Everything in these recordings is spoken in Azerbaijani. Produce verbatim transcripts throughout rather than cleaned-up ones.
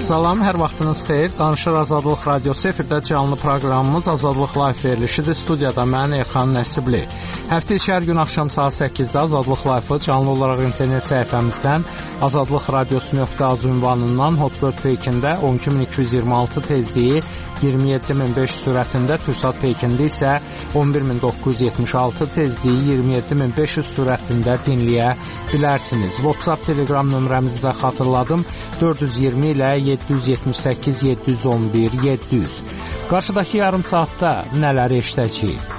Salam, hər vaxtınız xeyir. Danışır Azadlıq Radiosu efirdə canlı proqramımız Azadlıq Live verilişidir. Studiyada mən Elxan Nəsibli. Həftə içi hər gün axşam saat səkkizdə Azadlıq Live-ı canlı olaraq internet səhifəmizdən azadlıq radiosu nöqtə az ünvanından Hotbird peykində on iki min iki yüz iyirmi altı tezliyi iyirmi yeddi min beş yüz sürətində, Türksat peykində isə on bir min doqquz yüz yetmiş altı tezliyi iyirmi yeddi min beş yüz sürətində dinləyə bilərsiniz. WhatsApp, Telegram nömrəmizi də xatırladım. dörd yüz iyirmi ilə yeddi yüz yetmiş səkkiz yeddi yüz on bir yeddi yüz. Qarşıdakı yarım saatda nələri eşidəcəyik?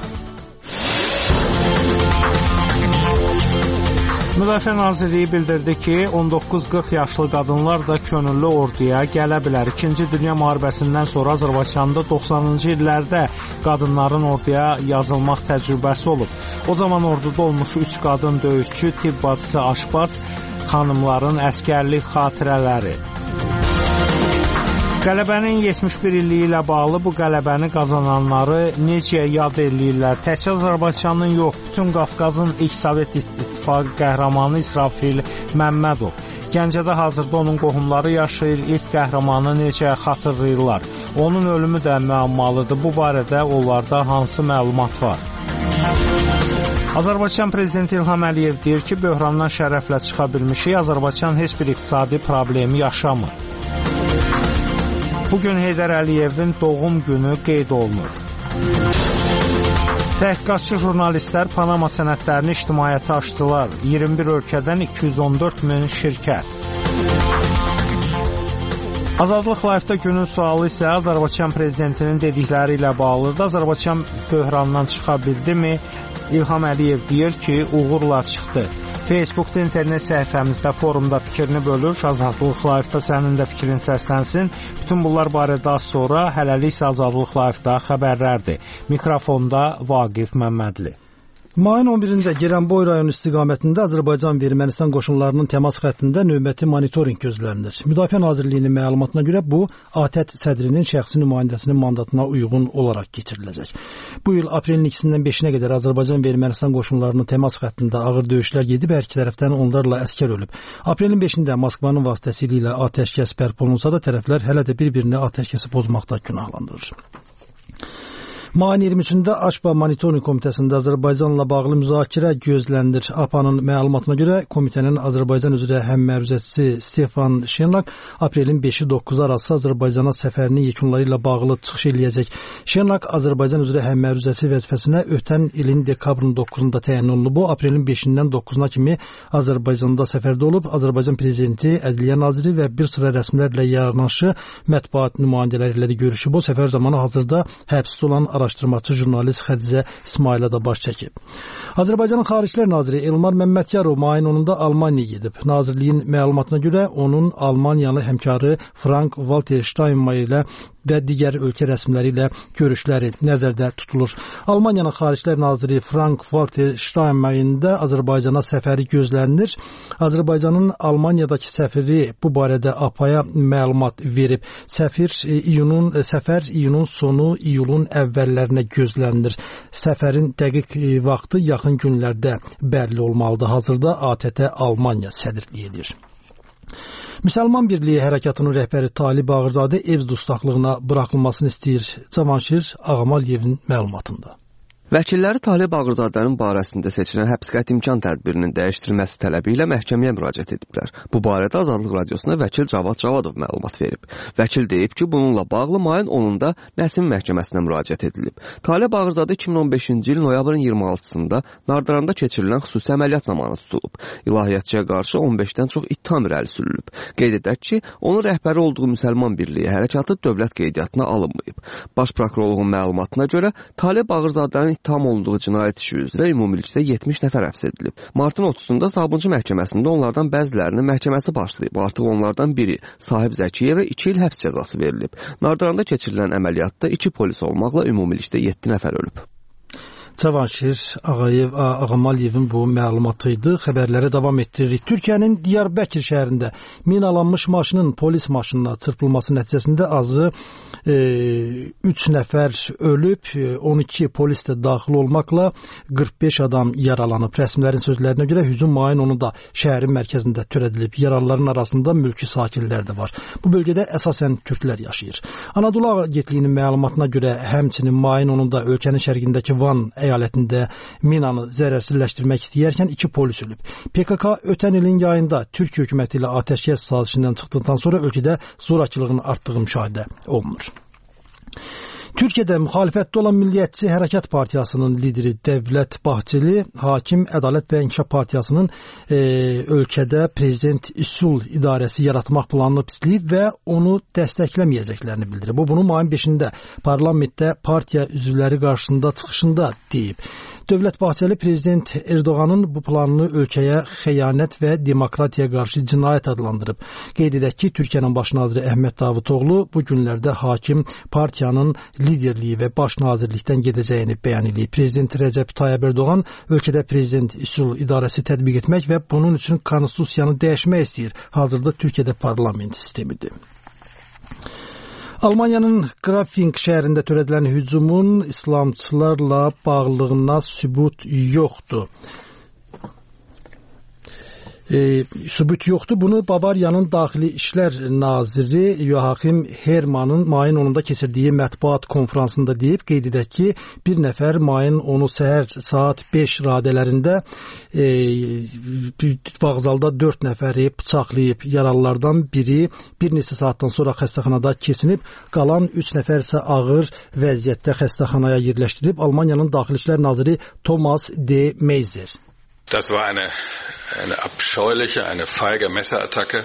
Müdafiə Nazirliyi bildirdi ki, on doqquz qırx yaşlı qadınlar da könüllü orduya gələ bilər. İkinci Dünya müharibəsindən sonra Azərbaycanda doxsanıncı illərdə qadınların orduya yazılmaq təcrübəsi olub. O zaman orduda olmuş üç qadın döyüşçü, tibb bacısı, aşpaz, xanımların əskərlik xatirələri. Qələbənin yetmiş bir illiyi ilə bağlı bu qələbəni qazananları necə yad eləyirlər? Təkcə Azərbaycanın yox, bütün Qafqazın ilk Sovet İttifaqı qəhrəmanı İsrafil Məmmədov. Gəncədə hazırda onun qohumları yaşayır, ilk qəhrəmanı necə xatırlayırlar? Onun ölümü də müəmmalıdır. Bu barədə onlarda hansı məlumat var? Azərbaycan Prezidenti İlham Əliyev deyir ki, böhrandan şərəflə çıxa bilmişik. Azərbaycan heç bir iqtisadi problemi yaşamır. Bugün Heydər Əliyevin doğum günü qeyd olunur. Təhqiqatçı jurnalistlər Panama sənədlərini ictimaiyyətə açdılar. iyirmi bir ölkədən iki yüz on dörd min şirkət. Azadlıq Live-da günün sualı isə Azərbaycan Prezidentinin dedikləri ilə bağlıdır. Azərbaycan böhrandan çıxa bildimi? İlham Əliyev deyir ki, uğurla çıxdı. Facebookda, internet səhifəmizdə, forumda fikrini bölür. Azadlıq Live-da sənin də fikrin səslənsin. Bütün bunlar barədə az sonra, hələlik isə Azadlıq Live-da xəbərlərdir. Mikrofonda Vaqif Məmmədli. Mayın on birində Gəranboy rayonu istiqamətində Azərbaycan və Ermənistan qoşunlarının təmas xəttində növbəti monitorinq gözlənilir. Müdafiə Nazirliyinin məlumatına görə bu, ATƏT sədrinin şəxsi nümayəndəsinin mandatına uyğun olaraq keçiriləcək. Bu il aprelin ikisindən beşinə qədər Azərbaycan və Ermənistan qoşunlarının təmas xəttində ağır döyüşlər gedib, hər iki tərəfdən onlarla əskər ölüb. Aprelin beşində Moskvanın vasitəsilə atəşkəs bərpa olunsa da tərəflər hələ də bir-birini atəşkəsi pozmaqda günahlandırır. Mayın iyirmi üçündə AŞPA Monitorinq Komitəsində Azərbaycanla bağlı müzakirə gözlənilir. A P A-nın məlumatına görə komitənin Azərbaycan üzrə həmməruzəçisi Stefan Şenlak aprelin beşi doqquzu arası Azərbaycana səfərinin yekunları ilə bağlı çıxış eləyəcək. Şenlak Azərbaycan üzrə həmməruzəçi vəzifəsinə ötən ilin dekabrın doqquzunda təyin olunub. Bu aprelin beşindən doqquzuna kimi Azərbaycanda səfərdə olub. Azərbaycan Prezidenti, Ədliyyə Naziri və bir sıra rəsmilərlə yanaşı mətbuat nümayəndələri ilə də görüşüb. Bu səfər zamanı hazırda həbsdə olan araşdırmaçı jurnalist Xədicə İsmayıla da baş çəkib. Azərbaycanın Xaricilər Naziri Elmar Məmmədyanov mayın onunda Almaniyaya gedib. Nazirliyin məlumatına görə onun Almaniyalı həmkarı Frank-Walter Steinmeier ilə və digər ölkə rəsmiləri ilə görüşləri nəzərdə tutulur. Almaniyanın Xaricilər Naziri Frank-Walter Steinmeierin də Azərbaycana səfəri gözlənilir. Azərbaycanın Almaniyadakı səfiri bu barədə A P A-ya məlumat verib. Səfir iyunun səfər iyunun sonu, iyulun əvvəllərinə gözlənilir. Səfərin dəqiq vaxtı yaxın günlərdə bəlli olmalıdır. Hazırda A T T Almaniya sədrliyi edir. Müsəlman Birliyi Hərəkatının rəhbəri Talib Ağırzadə ev dustaqlığına buraxılmasını istəyir. Cavanşir Ağamaliyevin məlumatında. Vəkilləri Talib Ağırzadənin barəsində seçilən həbs qəti imkan tədbirinin dəyişdirilməsi tələbi ilə məhkəməyə müraciət ediblər. Bu barədə Azadlıq Radiosuna vəkil Cavad Cavadov məlumat verib. Vəkil deyib ki, bununla bağlı mayın onunda Nəsim məhkəməsinə müraciət edilib. Talib Ağırzadə iki min on beşinci il noyabrın iyirmi altısında Nardaranda keçirilən xüsusi əməliyyat zamanı tutulub. İlahiyyatçıya qarşı on beşdən çox ittiham irəli sürülüb. Qeyd edək ki, onun rəhbəri olduğu Müsəlman Birliyi Hərəkatı dövlət qeydiyyatına alınmayıb. Baş prokurorluğun məlumatına görə Talib Ağırzadənin ittiham olunduğu cinayət işi üzrə ümumilikdə yetmiş nəfər həbs edilib. Martın otuzunda Sabunçu məhkəməsində onlardan bəzilərinin məhkəməsi başlayıb. Artıq onlardan biri Sahib Zəkiyevə iki il həbs cəzası verilib. Nardaranda keçirilən əməliyyatda iki polis olmaqla ümumilikdə yeddi nəfər ölüb. Cavanşir Ağayev, Ağamaliyevin bu məlumatı idi. Xəbərlərə davam etdiririk. Türkiyənin Diyarbəkir şəhərində minalanmış maşının polis maşınına çırpılması nəticəsində azı e, üç nəfər ölüb, on iki polis də daxil olmaqla qırx beş adam yaralanıb. Rəsmilərin sözlərinə görə hücum mayın onunda şəhərin mərkəzində törədilib. Yaralıların arasında mülki sakinlər də var. Bu bölgədə əsasən türklər yaşayır. Anadolu Agentliyinin məlumatına görə həmçinin mayın onunda ölkənin şərqindəki Van əyalətində minanı zərərsizləşdirmək istəyərkən iki polis ölüb. P K K ötən ilin yayında Türkiyə hökuməti ilə atəşkəs sazişindən çıxdıqdan sonra ölkədə zorakılığın artdığı müşahidə olunur. Türkiyədə müxalifətdə olan Milliyyətçi Hərəkat Partiyasının lideri Dövlət Bahçeli, Hakim Ədalət və İnkişaf Partiyasının e, ölkədə prezident üsul idarəsi yaratmaq planını pisləyib və onu dəstəkləməyəcəklərini bildirib. Bu, bunu mayın beşində parlamentdə partiya üzvləri qarşısında çıxışında deyib. Dövlət Bahçeli prezident Erdoğanın bu planını ölkəyə xəyanət və demokratiya qarşı cinayət adlandırıb. Qeyd edək ki, Türkiyənin baş naziri Əhməd Davutoğlu bu günlərdə hakim partiyanın liderliyi və baş nazirlikdən gedəcəyini bəyan edib. Prezident Rəcəb Tayyib Erdoğan ölkədə prezident üsul idarəsi tətbiq etmək və bunun üçün konstitusiyanı dəyişmək istəyir. Hazırda Türkiyədə parlament sistemidir. Almaniyanın Grafing şəhərində törədilən hücumun İslamçılarla bağlılığına sübut yoxdur. E, sübut yoxdur. Bunu Bavariyanın Daxili İşlər Naziri Joachim Hermanın mayın onunda keçirdiyi mətbuat konferansında deyib. Qeyd edək ki, bir nəfər mayın onu səhər saat beş radələrində e, vağzalda dörd nəfəri bıçaqlayıb. Yaralılardan biri bir neçə saatdan sonra xəstəxanada keçinib, qalan üç nəfər isə ağır vəziyyətdə xəstəxanaya yerləşdirilib. Almaniyanın Daxili İşlər Naziri Thomas de Maizière. Das war eine, eine abscheuliche, eine feige Messerattacke,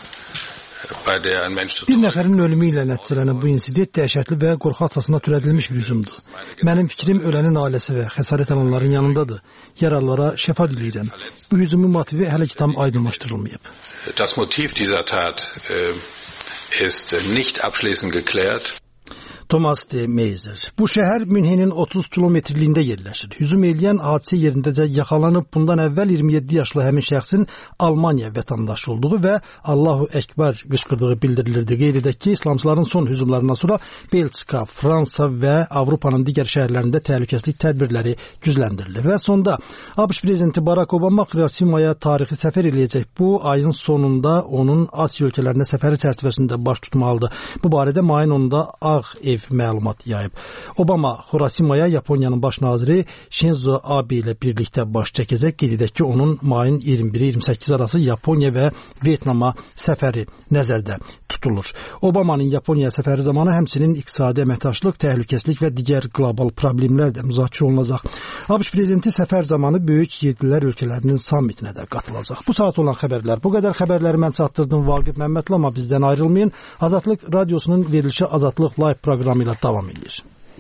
bei der ein Mensch... Bir nəfərin ölümü ilə nəticələnən bu insident dəhşətli və qorxaqcasına törədilmiş bir hücumdur. Mənim fikrim ölənin ailəsi və xəsarət alanların yanındadır. Yaralılara şəfa diləyirəm. Bu hücumun motivi hələ ki tam aydınlaşdırılmayıb. Das Motiv dieser Tat äh, ist nicht abschließend geklärt. Thomas de Maizière. Bu şəhər Münhenin otuz kilometrliyində yerləşir. Hücum eləyən hadisə yerindəcə yaxalanıb. Bundan əvvəl iyirmi yeddi yaşlı həmin şəxsin Almaniya vətəndaşı olduğu və Allahu Əkbər qışqırdığı bildirilirdi. Qeyd edək ki, İslamçıların son hücumlarından sonra Belçika, Fransa və Avropanın digər şəhərlərində təhlükəsizlik tədbirləri gücləndirildi. Və sonda ABŞ prezidenti Barack Obama Xrosimaya tarixi səfər eləyəcək. Bu ayın sonunda onun Asiya ölkələrinə səfəri çərçivəsində baş tutmalıdır. Bu barədə mayın onunda Ağ Ev məlumat yayıb. Obama Xrosimaya Yaponiyanın baş naziri Shinzo Abe ilə birlikdə baş çəkəcək. Qeyd edək ki, onun mayın iyirmi biri iyirmi səkkizi arası Yaponiya və Vyetnama səfəri nəzərdə tutulur. Obamanın Yaponiya səfəri zamanı həmçinin iqtisadi əməkdaşlıq, təhlükəsizlik və digər qlobal problemlər də müzakirə olunacaq. ABŞ prezidenti səfər zamanı böyük yedilər ölkələrinin sammitinə də qatılacaq. Bu saat olan xəbərlər bu qədər. Xəbərləri mən çatdırdım Vaqif Məmmədli, amma bizdən ayrılmayın. Azadlıq radiosunun verilişi Azadlıq Live proqramı ilə davam edir.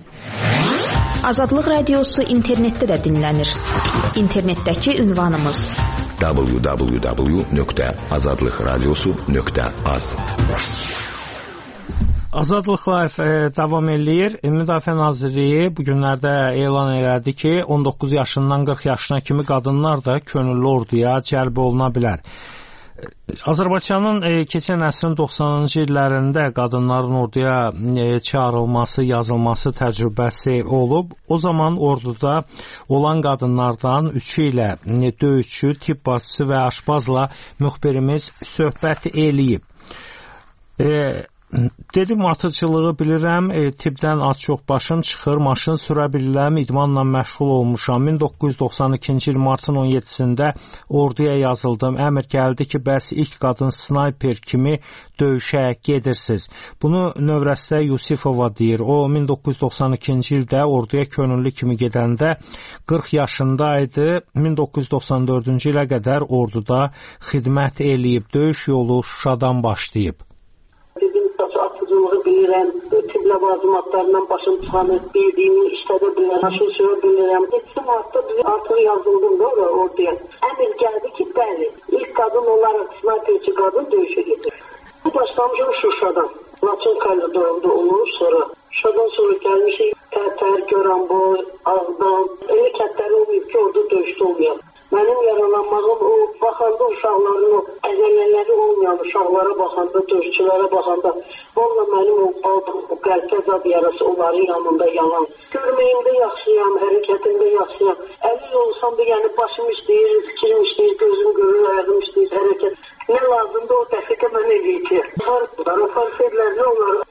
Azadlıq radiosu internetdə də dinlənir. İnternetdəki ünvanımız w w w nöqtə azadlıq radiosu nöqtə az. Azadlıq Live e, davam eləyir. Müdafiə Nazirliyi bu günlərdə elan elədi ki, on doqquz yaşından qırx yaşına kimi qadınlar da könüllü orduya cəlb oluna bilər. Azərbaycanın e, keçən əsrin doxsanıncı illərində qadınların orduya e, çağırılması, yazılması təcrübəsi olub. O zaman orduda olan qadınlardan üçü ilə e, döyüşçü, tibb bacısı və aşpazla müxbirimiz söhbət eləyib. E, Dedim, atıcılığı bilirəm, e, tibbdən az-çox başım çıxır, maşın sürə bilirəm, idmanla məşğul olmuşam. min doqquz yüz doxsan ikinci il martın on yeddisində orduya yazıldım. Əmr gəldi ki, bəs ilk qadın snayper kimi döyüşə gedirsiniz. Bunu Növrəstə Yusifova deyir. O min doqquz yüz doxsan ikinci ildə orduya könüllü kimi gedəndə qırx yaşındaydı. min doqquz yüz doxsan dördüncü ilə qədər orduda xidmət eləyib. Döyüş yolu Şuşadan başlayıb. Bilirəm, tibb ləvazimatlarından başım çıxanır, bildiyimi işlədə bilirəm, aşırı sürə bilirəm. Geçsin hafta artıq yazıldım da orduya. Əmr gəldi ki, bəli, ilk qadın olaraq snayperçi qadın döyüşə gedir. Bu başlamışım Şuşadan. Laçın koridorunda olur, sonra Şuşadan sonra gəlmişik Tərtər Şəhər, Goranboy, Ağdam, elə kəndləri olmayıb ki, orada döyüşdə olmayaq. Mənim yaralanmağım o, baxanda uşaqların o əzələləri olmayan uşaqlara baxanda, döyüşçülərə baxanda, valla mənim o aldığım o qəlbə zad yarası onların yanında yalan. Görməyimdə yaxşıyam, hərəkətimdə yaxşıyam. Əlil olsam da, yəni başım işləyir, fikrim işləyir, gözüm görür, ayağım işləyir, hərəkət. Nə lazımdır o dəqiqə mən eləyəcəyim. Farqlar, o farq edilər, nə olar?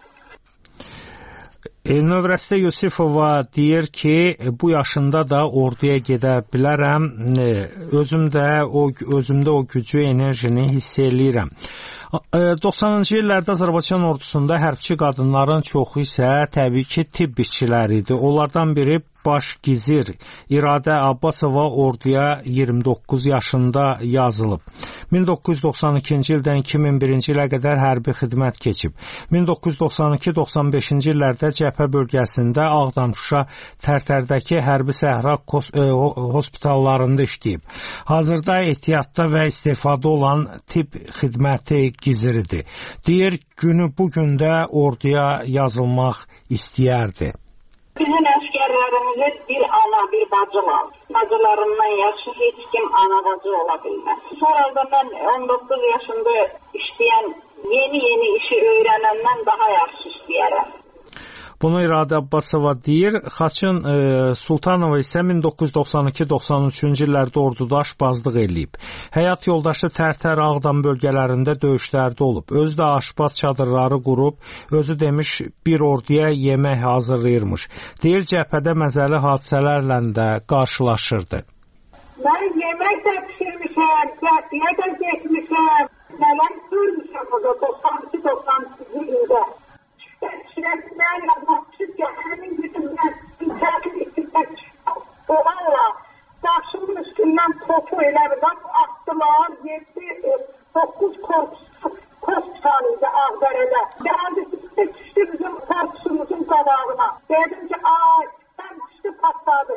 Növrəstə Yusifova deyir ki, bu yaşında da orduya gedə bilərəm, özümdə o, özümdə o gücü, enerjini hiss eləyirəm. doxsanıncı illərdə Azərbaycan ordusunda hərbçi qadınların çoxu isə təbii ki, tibb işçiləri idi. Onlardan biri baş gizir İradə Abbasova orduya iyirmi doqquz yaşında yazılıb. min doqquz yüz doxsan ikinci ildən iki min birinci ilə qədər hərbi xidmət keçib. min doqquz yüz doxsan iki doxsan beşinci illərdə cəbhə bölgəsində Ağdam, Şuşa, Tərtərdəki hərbi səhra hospitallarında işləyib. Hazırda ehtiyatda və istifadə olan tibb xidməti giziridir. Deyir, günü bugün də orduya yazılmaq istəyərdi. Bizim əskərlərimizi bir ana, bir bacı var. Bacılarından yaxşı heç kim ana bacı ola bilməz. Sonra da mən on doqquz yaşında işləyən, yeni-yeni işi öyrənəndən daha yaxşı işləyərəm. Bunu İradə Abbasova deyir. Xaçın e, Sultanova isə min doqquz yüz doxsan iki doxsan üçüncü illərdə orduda aşbazlıq eləyib. Həyat yoldaşı Tərtər, Ağdam bölgələrində döyüşlərdə olub. Özü də aşbaz çadırları qurub, özü demiş bir orduya yemək hazırlayırmış. Deyir, cəbhədə məzəli hadisələrlə də qarşılaşırdı. Mən yemək də pişirmişəm, cəbhəyə də getmişəm. Nələr görmüşəm burada doxsan iki doxsan üçüncü ildə. Şirəsindən yazmışıq ki, həmin gücümdən mütəqid etdikdə olarla daşımın üstündən topu elə bir attılar, yedi doqquz korpusanıydı Ağdərədə. Gəldi üstə düşdü bizim korpusumuzun qabağına. Dedim ki, ay, sən düşdü patladı.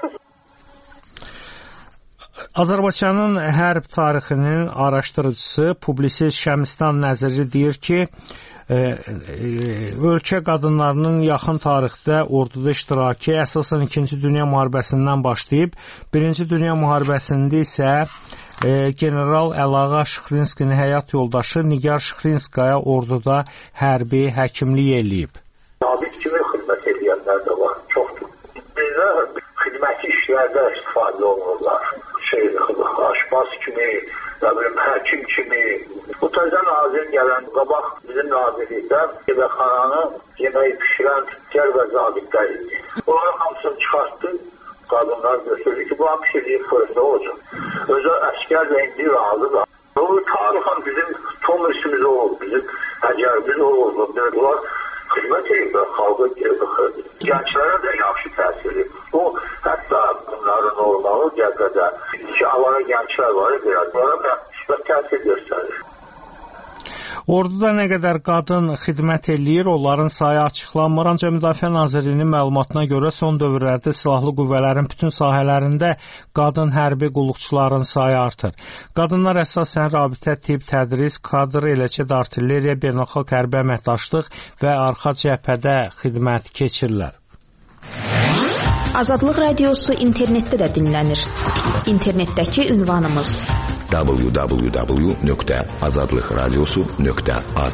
Azərbaycanın hərb tarixinin araşdırıcısı, publisist Şəmistan Nəziri deyir ki, E, e, ölkə qadınlarının yaxın tarixdə orduda iştirakı əsasən ikinci Dünya müharibəsindən başlayıb, birinci Dünya müharibəsində isə e, general Əlağa Şıxlinskinin həyat yoldaşı Nigar Şıxlinskaya orduda hərbi həkimlik eləyib. Zabit kimi xidmət edənlər də var, çoxdur. Bizdə xidməti işlərdə istifadə olunurlar. Şey, aşbaz kimi, həkim kimi. Bu təzə nazir gələn qabaq bizim nazirlikdən yeməkxananı yeməyi pişirən tüccar və zabitlər idi. Onların hamısını çıxartdı, qadınlar götürdü ki, bu an pişirdiyi fırında olacaq. Özü əskər də indi razıdır. Bu tarixən bizim tomrisimiz oldu, bizim həcərimiz oldu. Bunlar xidmət edirlər, xalqa gənclərə də yaxşı təsir edir. O, hətta bunların olmalı gəlqədə iki avara gənclər var, bunlara müsbət təsir göstərir. Orduda nə qədər qadın xidmət eləyir, onların sayı açıqlanmır. Ancaq Müdafiə Nazirliyinin məlumatına görə son dövrlərdə silahlı qüvvələrin bütün sahələrində qadın hərbi qulluqçuların sayı artır. Qadınlar əsasən rabitə, tibb, tədris, kadr, eləcə də artilleriya, beynəlxalq hərbi əməkdaşlıq və arxa cəbhədə xidmət keçirlər. Azadlıq Radiosu internetdə də dinlənir. İnternetdəki ünvanımız w w w nöqtə azadlıq radiosu nöqtə az.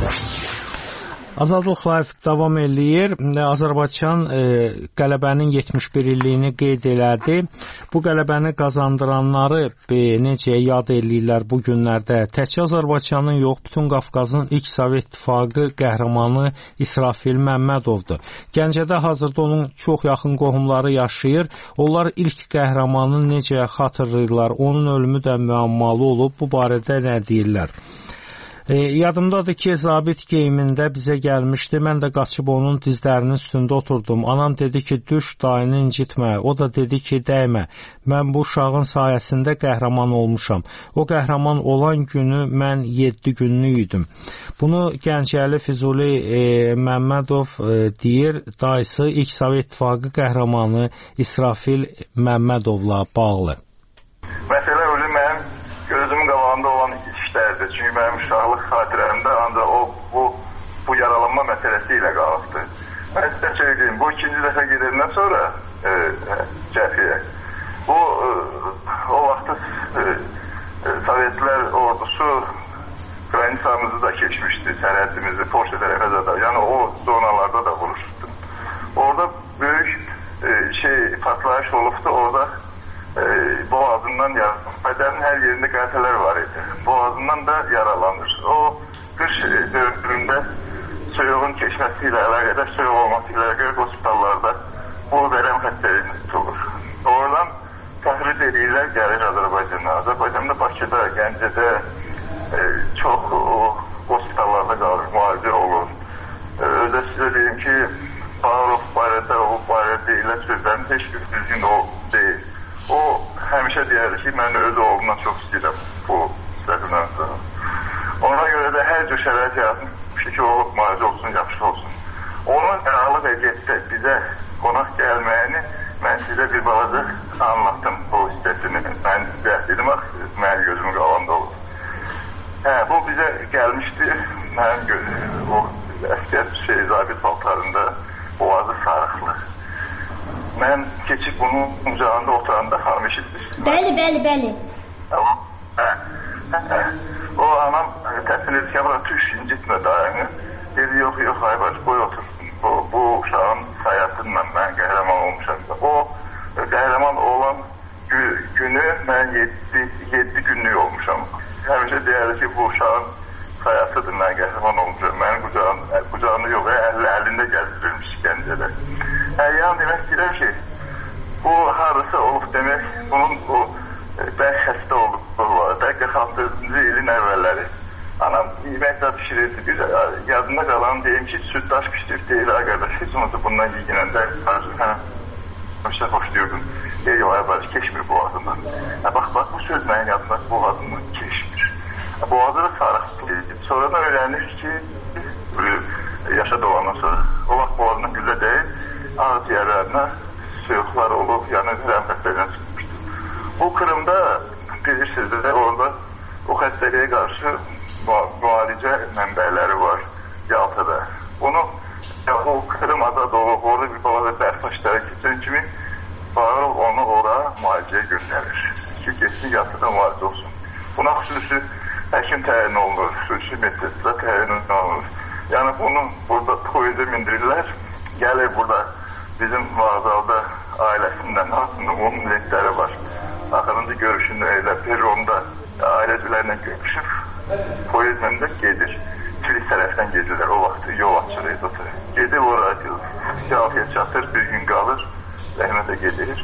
Azadlıq Live davam eləyir. Azərbaycan e, qələbənin yetmiş bir illiyini qeyd elədi. Bu qələbəni qazandıranları e, necə yad eləyirlər bu günlərdə? Təkcə Azərbaycanın yox, bütün Qafqazın ilk Sovet İttifaqı qəhrəmanı İsrafil Məmmədovdur. Gəncədə hazırda onun çox yaxın qohumları yaşayır. Onlar ilk qəhrəmanı necə xatırlayırlar? Onun ölümü də müəmmalı olub. Bu barədə nə deyirlər? E, yadımdadır ki, zabit geyimində bizə gəlmişdi. Mən də qaçıb onun dizlərinin üstündə oturdum. Anam dedi ki, düş, dayını incitmə. O da dedi ki, dəymə. Mən bu uşağın sayəsində qəhrəman olmuşam. O qəhrəman olan günü mən yeddi günlük idim. Bunu Gəncəli Füzuli e, Məmmədov e, deyir, dayısı ilk Sovet İttifaqı qəhrəmanı İsrafil Məmmədovla bağlı. Məsələ ölü mənim gözümün qabağında olan işlərdir. Çünki mənim uşaqlıq xatirəmdə ancaq o bu, bu yaralanma məsələsi ilə qalıbdır. Mən sizə söyleyeyim, bu ikinci dəfə gedəndən sonra e, cəbhəyə, bu e, o vaxtı e, e, Sovetlər ordusu granisamızı da keçmişdi, sərhədimizi, Polşa tərəfə də, yəni o zonalarda da vuruşdu. Orada böyük e, şey patlayış olubdu, orada e, boğazından yaralanır. Bədənin hər yerində qəlpələr var idi. Boğazından da yaralanır. O qış dövründə soyuğun keçməsi ilə əlaqədar, soyuq olması ilə əlaqədar hospitallarda bu vərəm xəstəliyini tutulur. Oradan təxric edirlər, gəlir Azərbaycana. Azərbaycanda Bakıda, Gəncədə e, çox o hospitallarda qalır, müalicə olur. E, özə sizə deyim ki, Bağırov barədə, o barədə deyilən sözlərin heç bir düzgün o deyil. O həmişə deyər ki, mən öz oğlumdan çox istəyirəm bu səhvimdən sonra. Ona görə də hər cür şərait yaratmışdı ki, o müalicə olsun, yaxşı olsun. Onun əralı vəziyyətdə bizə qonaq gəlməyini mən sizə bir balaca anlattım bu hissəsini. Mən cəhd edim, mənim gözümün qalanda olur. Hə, bu bizə gəlmişdi, mənim gözüm, o əskər şey, zabit paltarında, boğazı sarıqlı. Mən keçib bunun ucağında oturanda xanım eşitmişdim. Bəli, bəli, bəli. Tamam. Hə, hə. O anam təsmin edir ki, bura tüş, incitmə dayını. Dedi, yox, yox, aybaş, qoy otursun. Bu, bu uşağın sayasından mən qəhrəman olmuşam. O qəhrəman olan günü mən yeddi günlük olmuşam. Həmişə deyərdi ki, bu uşağın sayasıdır, mən qəhrəman olmuşam. Mənim qucağım, qucağını yox, əl, əlində gəzdirilmiş Gəncədə. Hə, yəni demək istəyirəm ki, bu harısı olub demək, bunun o bəlk xəstə olduqları var. Bəlk qırx altıncı ilin əvvəlləri. Anam yeməklə pişirirdi. Bir yadında qalan deyim ki, süddaş pişirib deyir, qardaş, heç olmasa bundan yiyinəndə hə, həmişə xoşluyordum. Deyir, yox, qardaş, keçmir boğazından. Hə, bax, bax, bu söz mənim yadımda boğazından keçmir. Boğazı da sarıqlıydı. Sonradan öyrənir ki, yaşa dolandan sonra, o vaxt boğazına güllə deyil, ağız yerlərinə soyuqlar olub, yəni rəmqətlərdən çıxmışdı. Bu Kırımda bilirsiniz də orada o xəstəliyə qarşı müalicə mənbələri var Yaltada. Onu o Kırım azad olub, orada bir balaca bərpa işlərə keçən kimi Bağırov onu ora müalicəyə göndərir. Ki, geçsin Yaltada müalicə olsun. Buna xüsusi həkim təyin olunur, xüsusi metodla təyin olunur. Yəni bunu burada poyuza mindirirlər, gəlir burada bizim vağzalda ailəsindən aslında onun milletləri var. Axırıncı görüşünü elə peronda ailəcələrlə görüşüb, poyuzla da gedir. Kilis tərəfdən gedirlər, o vaxtı yol açırıydı o tərəf. Gedir oraya, Yaltaya çatır, bir gün qalır, rəhmətə gedir.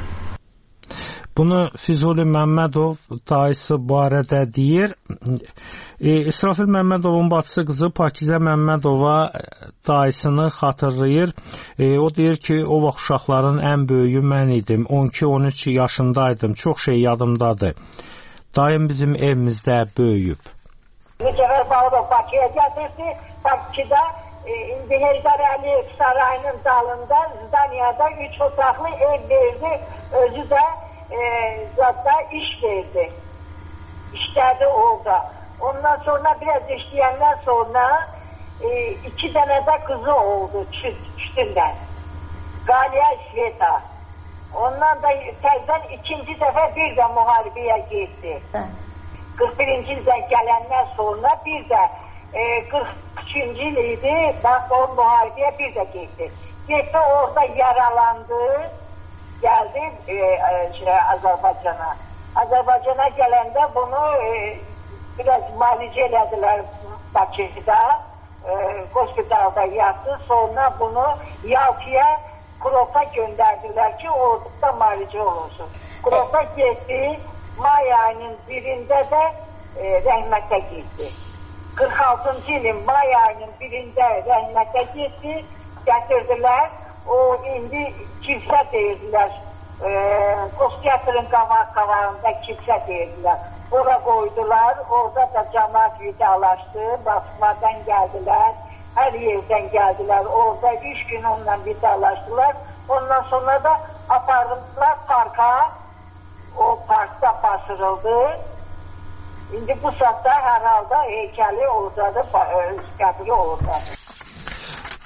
Bunu Füzuli Məmmədov dayısı barədə deyir. E, İsrafil Məmmədovun bacısı qızı Pakizə Məmmədova dayısını xatırlayır. E, o deyir ki, o vaxt uşaqların ən böyüyü mən idim. on iki on üç yaşındaydım. Çox şey yadımdadır. Dayım bizim evimizdə böyüyüb. Mücəvər Bağırov Bakıya gəlirdi. Bakıda e, indi Heydər Əliyev sarayının dalında Zdaniyada üç otaqlı ev verdi. Özü də e, zaten iş verdi. İşlədi orada. Ondan sonra biraz işləyəndən sonra e, iki dənə də qızı oldu üstündən. Qaliya Sveta. Ondan da təzdən ikinci dəfə bir də müharibəyə getdi. qırx birinci ildən gələndən sonra bir də e, qırx üçüncü il idi, bax o müharibəyə bir də getdi. Getdi orada yaralandı, gəldi e, e, Azərbaycana. Azərbaycana gələndə bunu e, biraz müalicə elədilər Bakıda, e, hospitalda yatdı, sonra bunu Yaltaya Kuropa göndərdilər ki, orada müalicə olursun. Kuropa getdi, may ayının birində də e, rəhmətə getdi. qırx altıncı ilin may ayının birində rəhmətə getdi, gətirdilər, o indi kilsə deyirdilər, e, Qostiyatrın qavaq-qavağında kilsə deyirdilər. Ora qoydular, orada da cəmaat vidalaşdı, basmadan gəldilər, hər yerdən gəldilər, orada üç gün onunla vidalaşdılar. Ondan sonra da apardılar parka, o parkda basırıldı. İndi bu saatda hər halda heykəli oradadır, qəbri oradadır.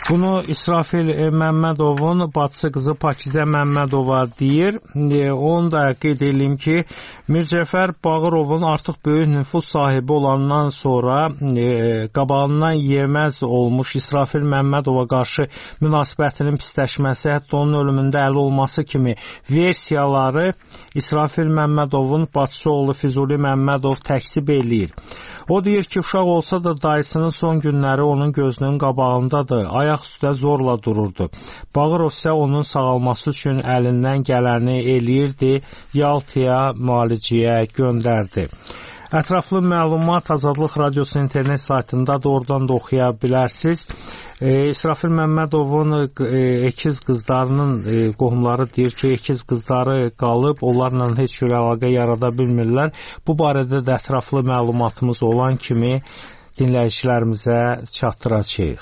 Bunu İsrafil Məmmədovun bacısı qızı Pakizə Məmmədova deyir. Onu da qeyd edeyim ki, Mircəfər Bağırovun artıq böyük nüfuz sahibi olandan sonra e, qabağından yeməz olmuş İsrafil Məmmədova qarşı münasibətinin pisləşməsi, hətta onun ölümündə əli olması kimi versiyaları İsrafil Məmmədovun bacısı oğlu Füzuli Məmmədov təksib eləyir. O deyir ki, uşaq olsa da dayısının son günləri onun gözünün qabağındadır. Ayaq üstə zorla dururdu. Bağırov isə onun sağalması üçün əlindən gələni eləyirdi, Yaltaya müalicəyə göndərdi. Ətraflı məlumat Azadlıq Radiosu internet saytında da oradan da oxuya bilərsiniz. E, İsrafil Məmmədovun e, əkiz qızlarının e, qohumları deyir ki, əkiz qızları qalıb, onlarla heç bir əlaqə yarada bilmirlər. Bu barədə də ətraflı məlumatımız olan kimi dinləyicilərimizə çatdıracağıq.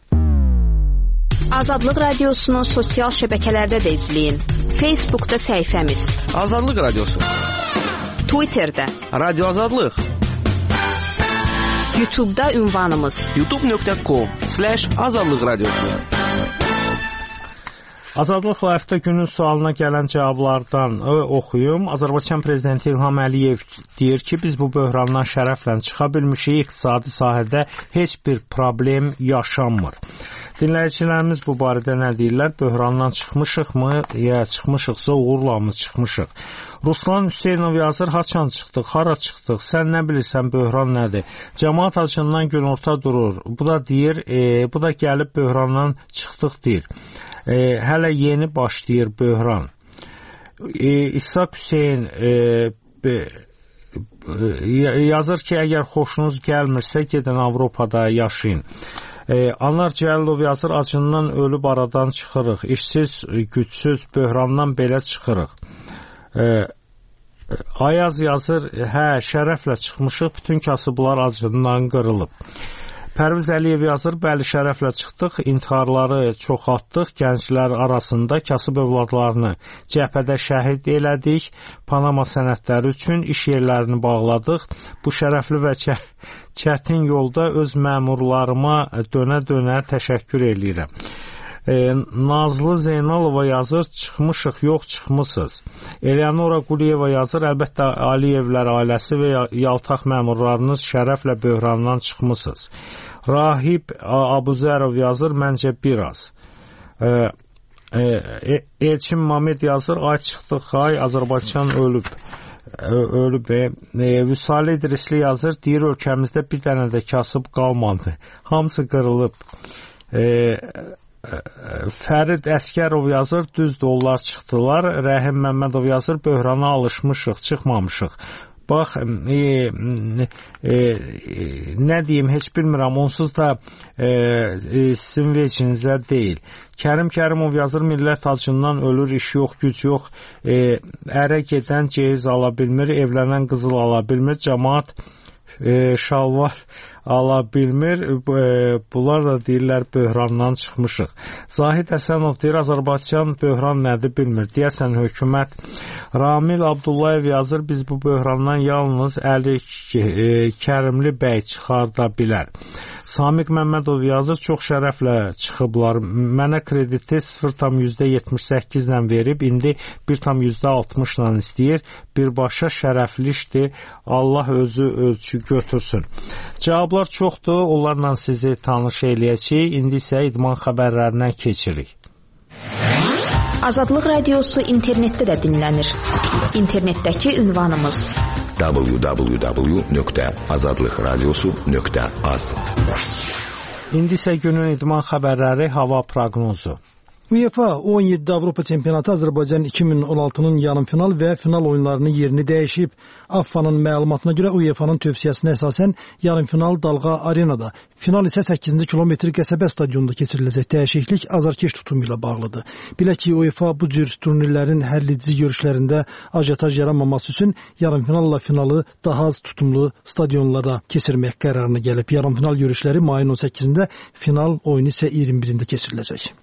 Azadlıq Radiosunu sosial şəbəkələrdə də izləyin. Facebookda səhifəmiz Azadlıq Radiosu, Twitterdə Radio Azadlıq, YouTube'da ünvanımız youtube nöqtə com slash azadlıq radiosu. Azadlıq Live-da günün sualına gələn cavablardan oxuyum. Azərbaycan Prezidenti İlham Əliyev deyir ki, biz bu böhrandan şərəflə çıxa bilmişik, iqtisadi sahədə heç bir problem yaşanmır. Dinləyicilərimiz bu barədə nə deyirlər? Böhrandan çıxmışıqmı? Ya çıxmışıqsa uğurla mı çıxmışıq? Ruslan Hüseynov yazır, haçan çıxdıq, hara çıxdıq, sən nə bilirsən böhran nədir? Cəmaat acından günorta durur. Bu da deyir, e, bu da gəlib böhrandan çıxdıq deyir. E, hələ yeni başlayır böhran. E, İshak Hüseyn e, be, e, yazır ki, əgər xoşunuz gəlmirsə, gedin Avropada yaşayın. Ee, Anar Cəlilov yazır, acından ölüb aradan çıxırıq, işsiz, gücsüz, böhrandan belə çıxırıq. Ee, Ayaz yazır, hə, şərəflə çıxmışıq, bütün kasıblar acından qırılıb. Pərviz Əliyev yazır, bəli, şərəflə çıxdıq, intiharları çoxaltdıq, gənclər arasında kasıb övladlarını cəbhədə şəhid elədik, Panama sənədləri üçün iş yerlərini bağladıq, bu şərəfli və çətin yolda öz məmurlarıma dönə-dönə təşəkkür eləyirəm. E, Nazlı Zeynalova yazır, çıxmışıq, yox çıxmısınız. Eleonora Quliyeva yazır, əlbəttə Aliyevlər ailəsi və yaltaq məmurlarınız şərəflə böhrandan çıxmısınız. Rahib Abuzərov yazır, məncə biraz. E, e, Elçin Mamed yazır, ay çıxdıq, ay Azərbaycan ölüb. ölüb. E, Vüsal İdrisli yazır, deyir ölkəmizdə bir dənə də kasıb qalmadı. Hamısı qırılıb. E, Fərid Əskərov yazır, düzdür, onlar çıxdılar. Rəhim Məmmədov yazır, böhrana alışmışıq, çıxmamışıq. Bax, e, e, nə deyim, heç bilmirəm, onsuz da e, e, sizin vecinizə deyil. Kərim Kərimov yazır, millət acından ölür, iş yox, güc yox, e, ərə gedən ceyiz ala bilmir, evlənən qızıl ala bilmir, cəmaat e, şalvar ala bilmir, e, bunlar da deyirlər, böhrandan çıxmışıq. Zahid Həsənov deyir, Azərbaycan böhran nədir bilmir, deyəsən hökumət. Ramil Abdullayev yazır, biz bu böhrandan yalnız Əli e, Kərimli bəy çıxarda bilər. Samiq Məmmədov yazır, çox şərəflə çıxıblar. Mənə krediti sıfır tam yüzdə yetmiş səkkiz ilə verib, indi bir tam yüzdə altmış ilə istəyir. Birbaşa şərəfli işdir. Allah özü ölçü götürsün. Cavablar çoxdur. Onlarla sizi tanış eləyəcəyik. İndi isə idman xəbərlərindən keçirik. Azadlıq Radiosu internetdə də dinlənir. İnternetdəki ünvanımız w w w nöqtə azadlıq radiosu nöqtə az. İndi isə günün idman xəbərləri, hava proqnozu. UEFA on yeddi Avropa Çempionatı Azərbaycan iki min on altının yarımfinal və final oyunlarının yerini dəyişib. A F F-nın məlumatına görə UEFA-nın tövsiyəsinə əsasən yarımfinal Dalğa Arenada, final isə səkkizinci kilometr Qəsəbə stadionunda keçiriləcək. Dəyişiklik azarkeş tutumu ilə bağlıdır. Belə ki, UEFA bu cür turnirlərin həlledici görüşlərində ajotaj yaranmaması üçün yarımfinalla finalı daha az tutumlu stadionlara keçirmək qərarına gəlib. Yarımfinal görüşləri mayın on səkkizində, final oyunu isə iyirmi birində keçiriləcək.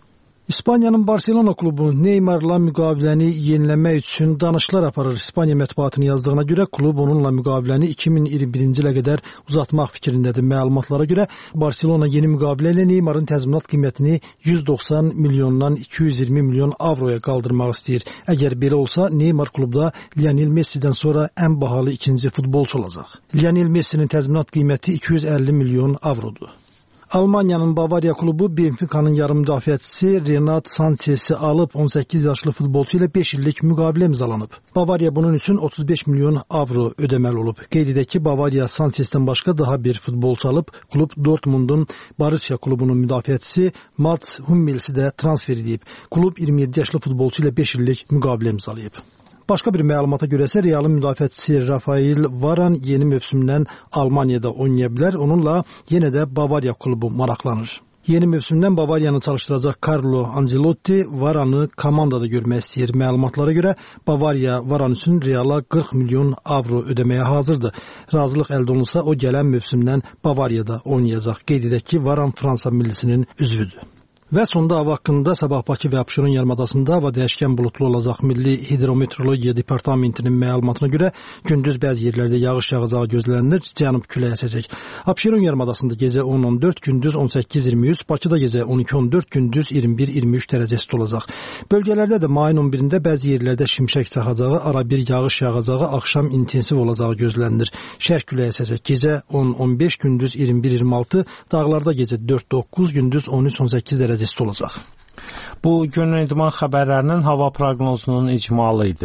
İspaniyanın Barcelona klubu Neymarla müqaviləni yeniləmək üçün danışıqlar aparır. İspaniya mətbuatının yazdığına görə klub onunla müqaviləni iki min iyirmi birinci ilə qədər uzatmaq fikrindədir. Məlumatlara görə Barcelona yeni müqavilə ilə Neymarın təzminat qiymətini yüz doxsan milyondan iki yüz iyirmi milyon avroya qaldırmaq istəyir. Əgər belə olsa, Neymar klubda Lionel Messi'dən sonra ən bahalı ikinci futbolçu olacaq. Lionel Messi'nin təzminat qiyməti iki yüz əlli milyon avrodur. Almaniyanın Bavariya klubu Benfica'nın yarım müdafiəçisi Renat Sanchez'i alıb on səkkiz yaşlı futbolçu ilə beş illik müqavilə imzalanıb. Bavariya bunun üçün otuz beş milyon avro ödəməli olub. Qeyd edək ki, Bavariya Sanchez'dən başqa daha bir futbolçu alıb. Klub Dortmundun Borussia klubunun müdafiəçisi Mats Hummelsi də transfer edib. Klub iyirmi yeddi yaşlı futbolçu ilə beş illik müqavilə imzalayıb. Başqa bir məlumata görə isə Realın müdafiəçisi Rafael Varan yeni mövsümdən Almaniyada oynaya bilər. Onunla yenə də Bavariya klubu maraqlanır. Yeni mövsümdən Bavariyanı çalışdıracaq Carlo Ancelotti Varanı komandada görmək istəyir. Məlumatlara görə Bavariya Varan üçün Reala qırx milyon avro ödəməyə hazırdır. Razılıq əldə olunsa o gələn mövsümdən Bavariyada oynayacaq. Qeyd edək ki, Varan Fransa millisinin üzvüdür. Və sonda hava haqqında Sabah Bakı və Abşeron yarımadasında hava dəyişkən buludlu olacaq. Milli Hidrometeorologiya Departamentinin məlumatına görə gündüz bəzi yerlərdə yağış yağacağı gözlənilir, cənub küləyi əsəcək. Abşeron yarımadasında gecə on on dörd, gündüz on səkkiz iyirmi üç, Bakıda gecə on iki on dörd, gündüz iyirmi bir iyirmi üç dərəcəsi olacaq. Bölgələrdə də mayın on birində bəzi yerlərdə şimşək çaxacağı, ara bir yağış yağacağı, axşam intensiv olacağı gözlənilir. Şərq küləyi əsəcək. Gecə on on beş, gündüz iyirmi bir iyirmi altı, dağlarda gecə dörd doqquz, gündüz on üç on səkkiz dərəcəsi olacaq. Bu günün idman xəbərlərinin hava proqnozunun icmalı idi.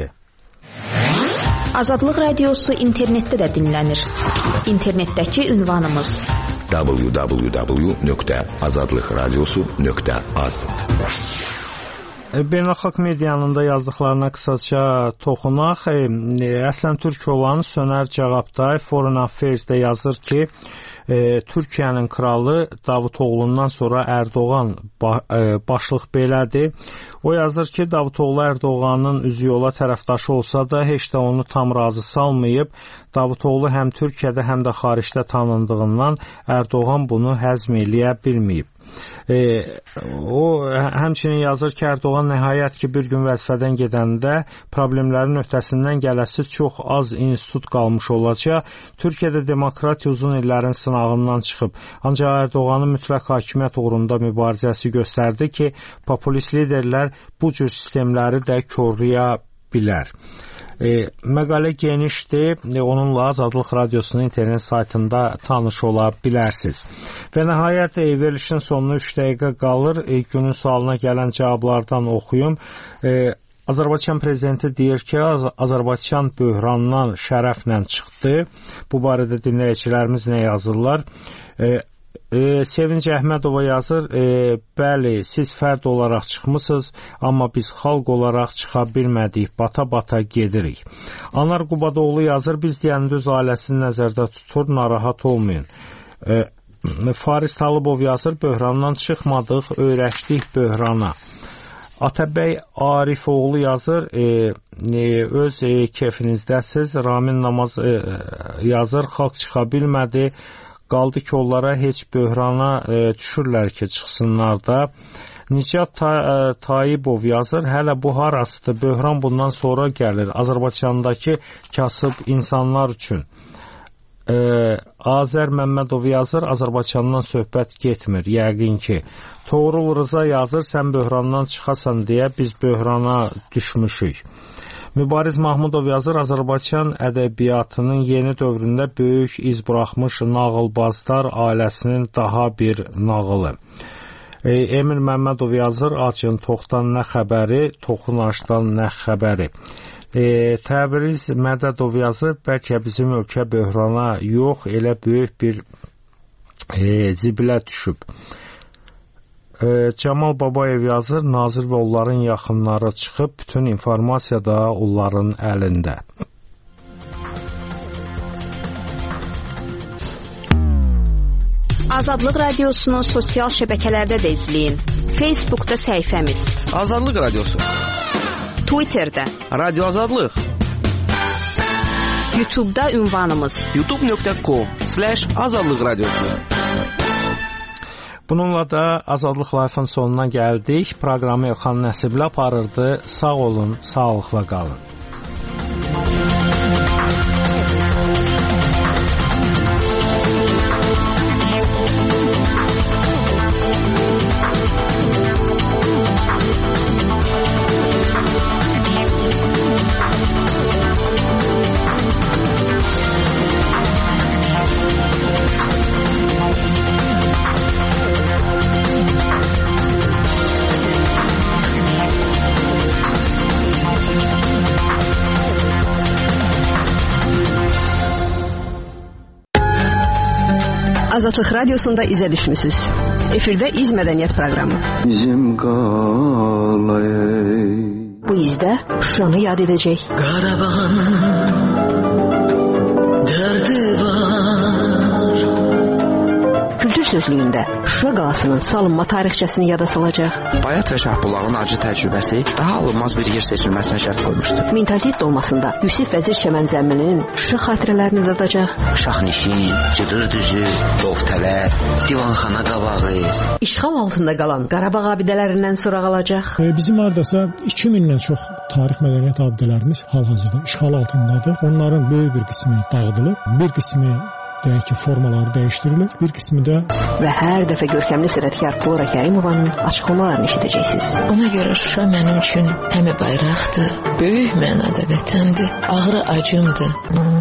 Azadlıq Radiosu internetdə də dinlənir. İnternetdəki ünvanımız w w w nöqtə azadlıq radiosu nöqtə az. Beynəlxalq medianın da yazdıqlarına qısaca toxunaq. Əslən Türk olan Sönər Cağabtay Foreign Affairs-də yazır ki, E, Türkiyənin kralı Davutoğlu'ndan sonra Erdoğan ba, e, başlıq belədir. O yazır ki, Davutoğlu Erdoğanın üzü yola tərəfdaşı olsa da heç də onu tam razı salmayıb. Davutoğlu həm Türkiyədə, həm də xaricdə tanındığından Erdoğan bunu həzm eləyə bilməyib. E, o həmçinin yazır ki, Erdoğan nəhayət ki bir gün vəzifədən gedəndə problemlərin öhdəsindən gələsi çox az institut qalmış olacaq. Türkiyədə demokratiya uzun illərin sınağından çıxıb. Ancaq Erdoğanın mütləq hakimiyyət uğrunda mübarizəsi göstərdi ki, populist liderlər bu cür sistemləri də korlaya bilər. E, məqalə genişdir. E, onunla Azadlıq Radiosunun internet saytında tanış ola bilərsiniz. Və nəhayət e, verilişin sonuna üç dəqiqə qalır. E, günün sualına gələn cavablardan oxuyum. E, Azərbaycan prezidenti deyir ki, Az Azərbaycan böhrandan şərəflə çıxdı. Bu barədə dinləyicilərimiz nə yazırlar? E, E, Sevinç Əhmədova yazır, e, bəli, siz fərd olaraq çıxmısınız, amma biz xalq olaraq çıxa bilmədik, bata-bata gedirik. Anar Qubadoğlu yazır, biz deyəndə öz ailəsini nəzərdə tutur, narahat olmayın. E, Faris Talıbov yazır, böhrandan çıxmadıq, öyrəşdik böhrana. Atabəy Arifoğlu yazır, e, e, öz e, kefinizdəsiz. Ramin Namaz e, yazır, xalq çıxa bilmədi, qaldı ki, onlara heç böhrana e, düşürlər ki, çıxsınlar da. Nicat Ta e, Tayyibov yazır, hələ bu harasıdır, böhran bundan sonra gəlir. Azərbaycandakı kasıb insanlar üçün. E, Azər Məmmədov yazır, Azərbaycandan söhbət getmir, yəqin ki. Toğrul Rıza yazır, sən böhrandan çıxasan deyə biz böhrana düşmüşük. Mübariz Mahmudov yazır, Azərbaycan ədəbiyyatının yeni dövründə böyük iz buraxmış nağılbazlar ailəsinin daha bir nağılı. E, Emir Məmmədov yazır, acın toxdan nə xəbəri, toxun acdan nə xəbəri. E, Təbriz Mədədov yazır, bəlkə bizim ölkə böhrana yox, elə böyük bir e, zibilə düşüb. E, Camal Babayev yazır, nazir və onların yaxınları çıxıb, bütün informasiya da onların əlində. Azadlıq Radiosunu sosial şəbəkələrdə də izləyin. Facebookda səhifəmiz Azadlıq Radiosu, Twitterdə Radio Azadlıq, YouTube'da ünvanımız youtube nöqtə com slash azadlıq radiosu. Bununla da Azadlıq Life-ın sonuna gəldik. Proqramı Elxan Nəsibli aparırdı. Sağ olun, sağlıqla qalın. Azadlıq Radiosunda izə düşmüsünüz. Efirdə İz Mədəniyyət proqramı. Bizim qalay. Bu izdə Şuşanı yad edəcək. Qarabağın dərdi var. Kültür sözlüyündə Şuşa qalasının salınma tarixçəsini yada salacaq. Bayat və Şahbulağın acı təcrübəsi daha alınmaz bir yer seçilməsinə şərt qoymuşdur. Mentalitet dolmasında Yusif Vəzir Şəmənzəmilinin Şuşa xatirələrini dadacaq. Şahnişin, Cıdır düzü, Dovtələ, Divanxana qavağı. İşğal altında qalan Qarabağ abidələrindən soraq alacaq. E, bizim hardasa iki mindən çox tarix mədəniyyət abidələrimiz hal-hazırda işğal altındadır. Onların böyük bir qismi dağıdılıb, bir qismi deyək ki, formaları dəyişdirilir, bir qismi də... Və hər dəfə görkəmli sənətkar Flora Kərimovanın açıqlamalarını eşidəcəksiniz. Ona görə Şuşa mənim üçün həmi bayraqdır, böyük mənada vətəndir, ağrı acımdır.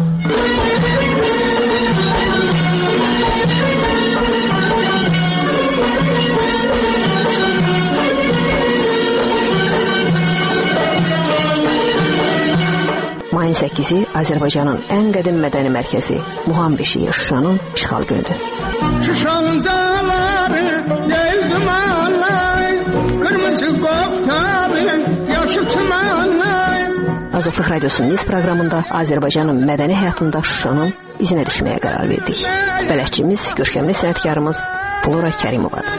Mayın səkkizi Azərbaycanın ən qədim mədəni mərkəzi Muğam beşiyi Şuşanın işğal günüdür. Şuşanın dağları yel dumanlar, qırmızı qoptarın yaşı tumanlar. Azadlıq Radiosunun iz proqramında Azərbaycanın mədəni həyatında Şuşanın izinə düşməyə qərar verdik. Bələdçimiz, görkəmli sənətkarımız Flora Kərimovadır.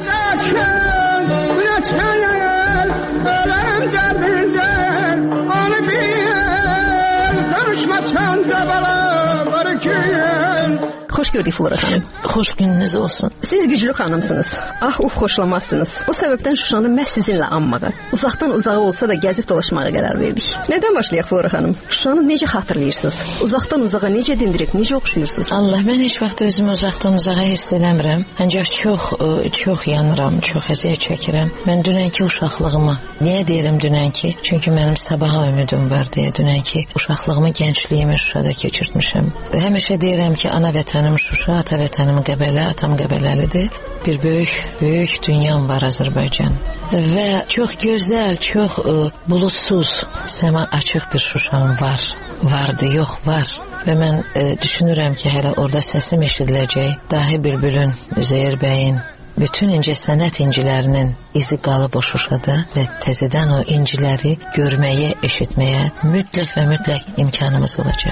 Xoş gördük Flora xanım. Xoş gününüz olsun. Siz güclü xanımsınız. Ah, uf, xoşlamazsınız. O səbəbdən Şuşanı məhz sizinlə anmağa, uzaqdan uzağa olsa da gəzib dolaşmağa qərar verdik. Nədən başlayaq Flora xanım? Şuşanı necə xatırlayırsınız? Uzaqdan uzağa necə dindirib, necə oxşuyursunuz? Allah, mən heç vaxt özümü uzaqdan uzağa hiss eləmirəm. Ancaq çox, çox yanıram, çox əziyyət çəkirəm. Mən dünənki uşaqlığımı, niyə deyirəm dünənki? Çünki mənim sabaha ümidim var deyə dünənki uşaqlığımı, gəncliyimi Şuşada keçirtmişəm. Və həmişə deyirəm ki, ana vətənim Şuşa, ata vətənim Qəbələ, atam Qəbələlidir. Bir böyük, böyük dünyam var Azərbaycan. Və çox gözəl, çox ə, bulutsuz, səma açıq bir Şuşam var. Vardı, yox, var. Və mən ə, düşünürəm ki, hələ orada səsim eşidiləcək. Dahi Bülbülün, Üzeyir bəyin, bütün incə sənət incilərinin izi qalıb o Şuşada və təzədən o inciləri görməyə, eşitməyə mütləq və mütləq imkanımız olacaq.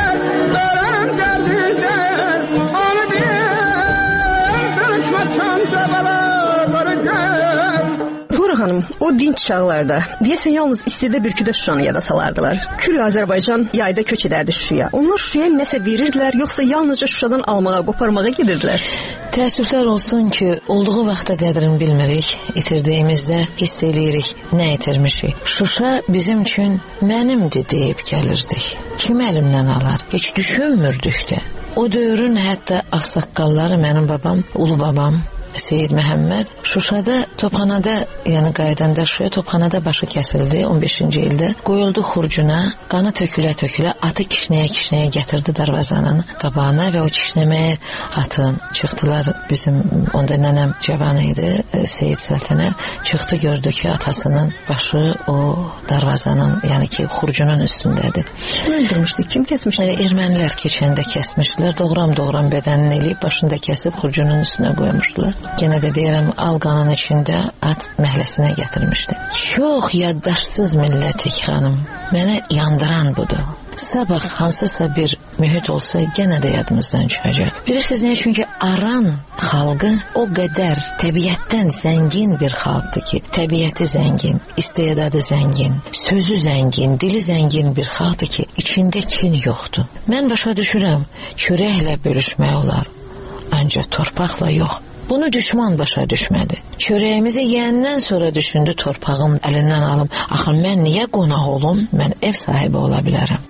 Flora xanım, o dinç çağlarda deyəsən yalnız istidə bürküdə Şuşanı yada salardılar. Kül Azərbaycan yayda köç edərdi Şuşaya. Onlar Şuşaya nəsə verirdilər, yoxsa yalnızca Şuşadan almağa, qoparmağa gedirdilər? Təəssüflər olsun ki, olduğu vaxta qədrini bilmirik, itirdiyimizdə hiss eləyirik, nə itirmişik. Şuşa bizim üçün mənimdir deyib gəlirdik. Kim əlimdən alar? Heç düşünmürdük də. O dövrün hətta ağsaqqalları, mənim babam, ulu babam, Seyid Məhəmməd Şuşada topxanada, yəni qaydanda Şuşaya topxanada başı kəsildi on beşinci ildə. Qoyuldu xurcuna, qanı tökülə-tökülə atı kişnəyə-kişnəyə gətirdi darvazanın qabağına və o kişnəməyə atın çıxdılar. Bizim onda nənəm cavan idi, Seyid Səltənə çıxdı, gördü ki, atasının başı o darvazanın, yəni ki, xurcunun üstündədir. Kim öldürmüşdü? Kim kəsmişdi? Ermənilər keçəndə kəsmişdilər. Doğram-doğram bədənini eləyib başında kəsib xurcunun üstünə qoymuşdular. Yenə də deyirəm, alqanın içində at məhləsinə gətirmişdi. Çox yaddaşsız millətik xanım. Mənə yandıran budur. Sabah hansısa bir mühit olsa yenə də yadımızdan çıxacaq. Bilirsiniz niyə? Çünki Aran xalqı o qədər təbiətdən zəngin bir xalqdır ki, təbiəti zəngin, istedadı zəngin, sözü zəngin, dili zəngin bir xalqdır ki, içində kin yoxdur. Mən başa düşürəm, çörəklə bölüşmək olar, ancaq torpaqla yox. Bunu düşman başa düşmədi. Çörəyimizi yeyəndən sonra düşündü, torpağım əlindən alım. Axı mən niyə qonaq olum? Mən ev sahibi ola bilərəm.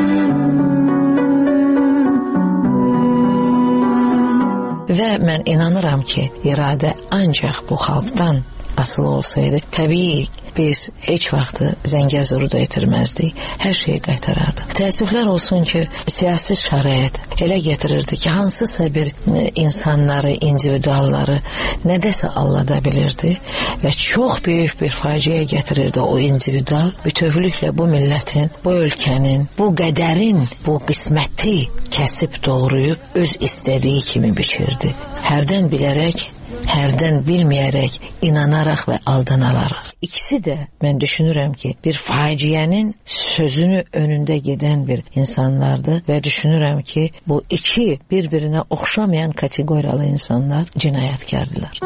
Və mən inanıram ki, iradə ancaq bu xalqdan asılı olsaydı, təbii biz heç vaxt Zəngəzuru da itirməzdik, hər şeyi qaytarardı. Təəssüflər olsun ki, siyasi şərait elə getirirdi ki, hansısa bir insanları, individualları nədəsə allada bilirdi və çox böyük bir faciə getirirdi o individual, bütövlüklə bu millətin, bu ölkənin, bu qədərin, bu qisməti kəsib doğrayıb öz istədiyi kimi biçirdi. Hərdən bilərək, hərdən bilməyərək, inanaraq və aldanalaraq. İkisi də mən düşünürəm ki, bir faciənin sözünü önündə gedən bir insanlardır və düşünürəm ki, bu iki bir-birinə oxşamayan kateqoriyalı insanlar cinayətkardılar.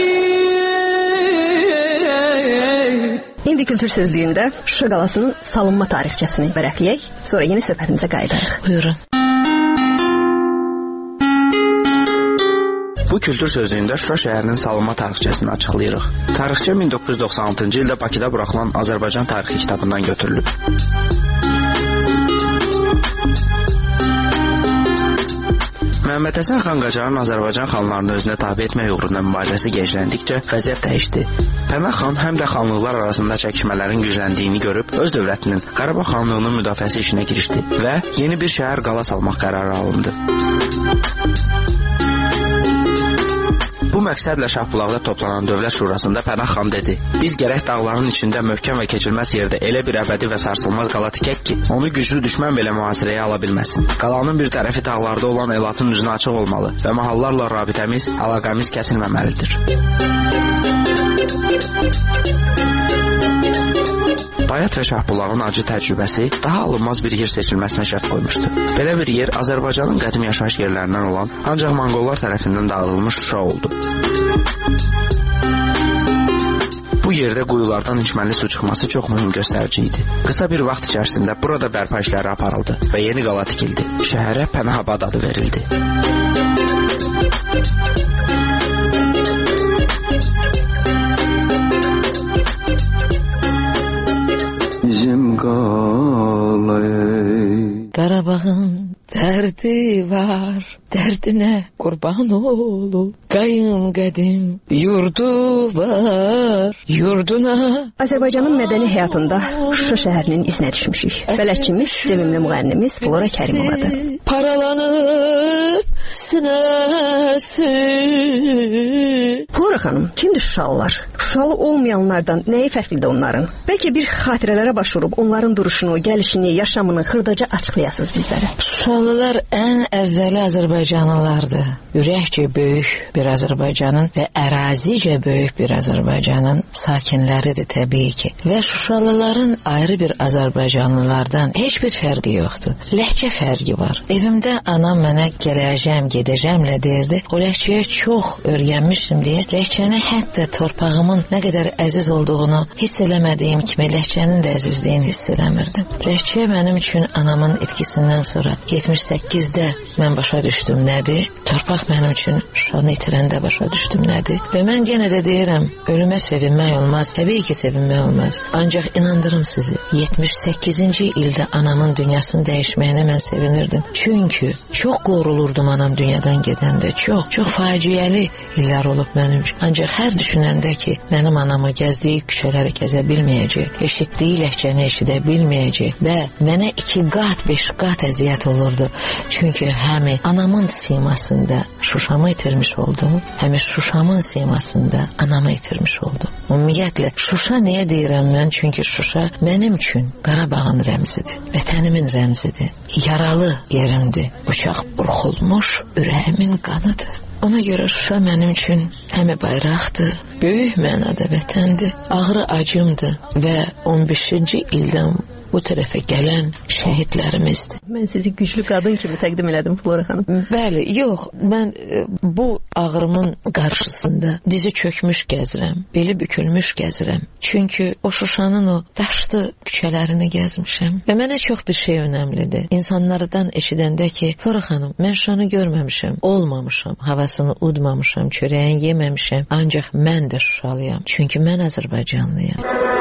İndi Kültür Sözlüyündə Şuşa qalasının salınma tarixçəsini vərəqləyək, sonra yeni söhbətimizə qayıdarıq. Buyurun. Bu Kültür Sözlüyündə Şuşa şəhərinin salınma tarixçəsini açıqlayırıq. Tarixçə min doqquz yüz doxsan altıncı ildə Bakıda buraxılan Azərbaycan tarixi kitabından götürülüb. Məhəmməd Həsən xan Qacarın Azərbaycan xanlarını özünə tabe etmək uğrunda mübarizəsi genişləndikcə vəziyyət dəyişdi. Pənah xan həm də xanlıqlar arasında çəkişmələrin gücləndiyini görüb öz dövlətinin Qarabağ xanlığının müdafiəsi işinə girişdi və yeni bir şəhər qala salmaq qərarı alındı. Bu məqsədlə Şahbulaqda toplanan Dövlət Şurasında Pənah xan dedi: "Biz gərək dağların içində möhkəm və keçilməz yerdə elə bir əbədi və sarsılmaz qala tikək ki, onu güclü düşmən belə mühasirəyə ala bilməsin. Qalanın bir tərəfi dağlarda olan elatın üzünə açıq olmalı və mahallarla rabitəmiz, əlaqəmiz kəsilməməlidir." Bayat və Şahbulağın acı təcrübəsi daha alınmaz bir yer seçilməsinə şərt qoymuşdu. Belə bir yer Azərbaycanın qədim yaşayış yerlərindən olan, ancaq Monqollar tərəfindən dağıdılmış Şuşa oldu. Bu yerdə quyulardan içməli su çıxması çox mühüm göstərici idi. Qısa bir vaxt içərisində burada bərpa işləri aparıldı və yeni qala tikildi. Şəhərə Pənahabad adı verildi. Bizim qalay Qarabağın dərdi var, dərdinə qurban olub, qayım qədim yurdu var, yurduna. Azərbaycanın mədəni həyatında Şuşa şəhərinin izinə düşmüşük. Bələdçimiz, sevimli müğənnimiz Flora Kərimovadır. Paralanıb sinəsi. Flora xanım, kimdir Şuşalılar? Şuşalı olmayanlardan nəyi fərqlidir onların? Bəlkə bir xatirələrə başvurub onların duruşunu, gəlişini, yaşamını xırdaca açıqlayasınız bizlərə. Şuşalılar ən əvvəli Azərbaycanlılardır. Ürəkcə böyük bir Azərbaycanın və ərazicə böyük bir Azərbaycanın sakinləridir təbii ki. Və Şuşalıların ayrı bir Azərbaycanlılardan heç bir fərqi yoxdur. Ləhcə fərqi var. Evimdə anam mənə gələcəm, gedəcəmlə deyirdi. O ləhcəyə çox öyrənmişdim deyə ləhcəni hətta torpağımın nə qədər əziz olduğunu hiss eləmədiyim kimi ləhcənin də əzizliyini hiss eləmirdim. Ləhcə mənim üçün anamın itkisindən sonra yetmiş səkkizdə mən başa düşdüm nədir. Torpaq mənim üçün Şuşanı itirəndə başa düşdüm nədir. Və mən yenə də deyirəm, ölümə sevinmək olmaz, təbii ki sevinmək olmaz. Ancaq inandırım sizi, yetmiş səkkizinci ildə anamın dünyasını dəyişməyinə mən sevinirdim. Çünki çox qorulurdum anam dünyadan gedəndə, çox, çox faciəli illər olub mənim üçün. Ancaq hər düşünəndə ki, mənim anamı gəzdiyi küçələri gəzə bilməyəcək, eşitdiyi ləhcəni eşidə bilməyəcək və mənə iki qat, beş qat əziyyət olurdu. Çünki həmi anamın simasında Şuşamı itirmiş oldum, həmi Şuşamın simasında anamı itirmiş oldum. Ümumiyyətlə, Şuşa niyə deyirəm mən? Çünki Şuşa mənim üçün Qarabağın rəmzidir, vətənimin rəmzidir, yaralı yerimdir, bıçaq burxulmuş ürəyimin qanıdır. Ona görə Şuşa mənim üçün həmi bayraqdır, böyük mənada vətəndir, ağrı acımdır və on beşinci ildən bu tərəfə gələn şəhidlərimizdir. Mən sizi güclü qadın kimi təqdim elədim Flora xanım. Bəli, yox, mən bu ağrımın qarşısında dizi çökmüş gəzirəm, beli bükülmüş gəzirəm. Çünki o Şuşanın o daşlı küçələrini gəzmişəm və mənə çox bir şey önəmlidir. İnsanlardan eşidəndə ki, Flora xanım, mən Şuşanı görməmişəm, olmamışam, havasını udmamışam, çörəyini yeməmişəm, ancaq mən də Şuşalıyam. Çünki mən Azərbaycanlıyam.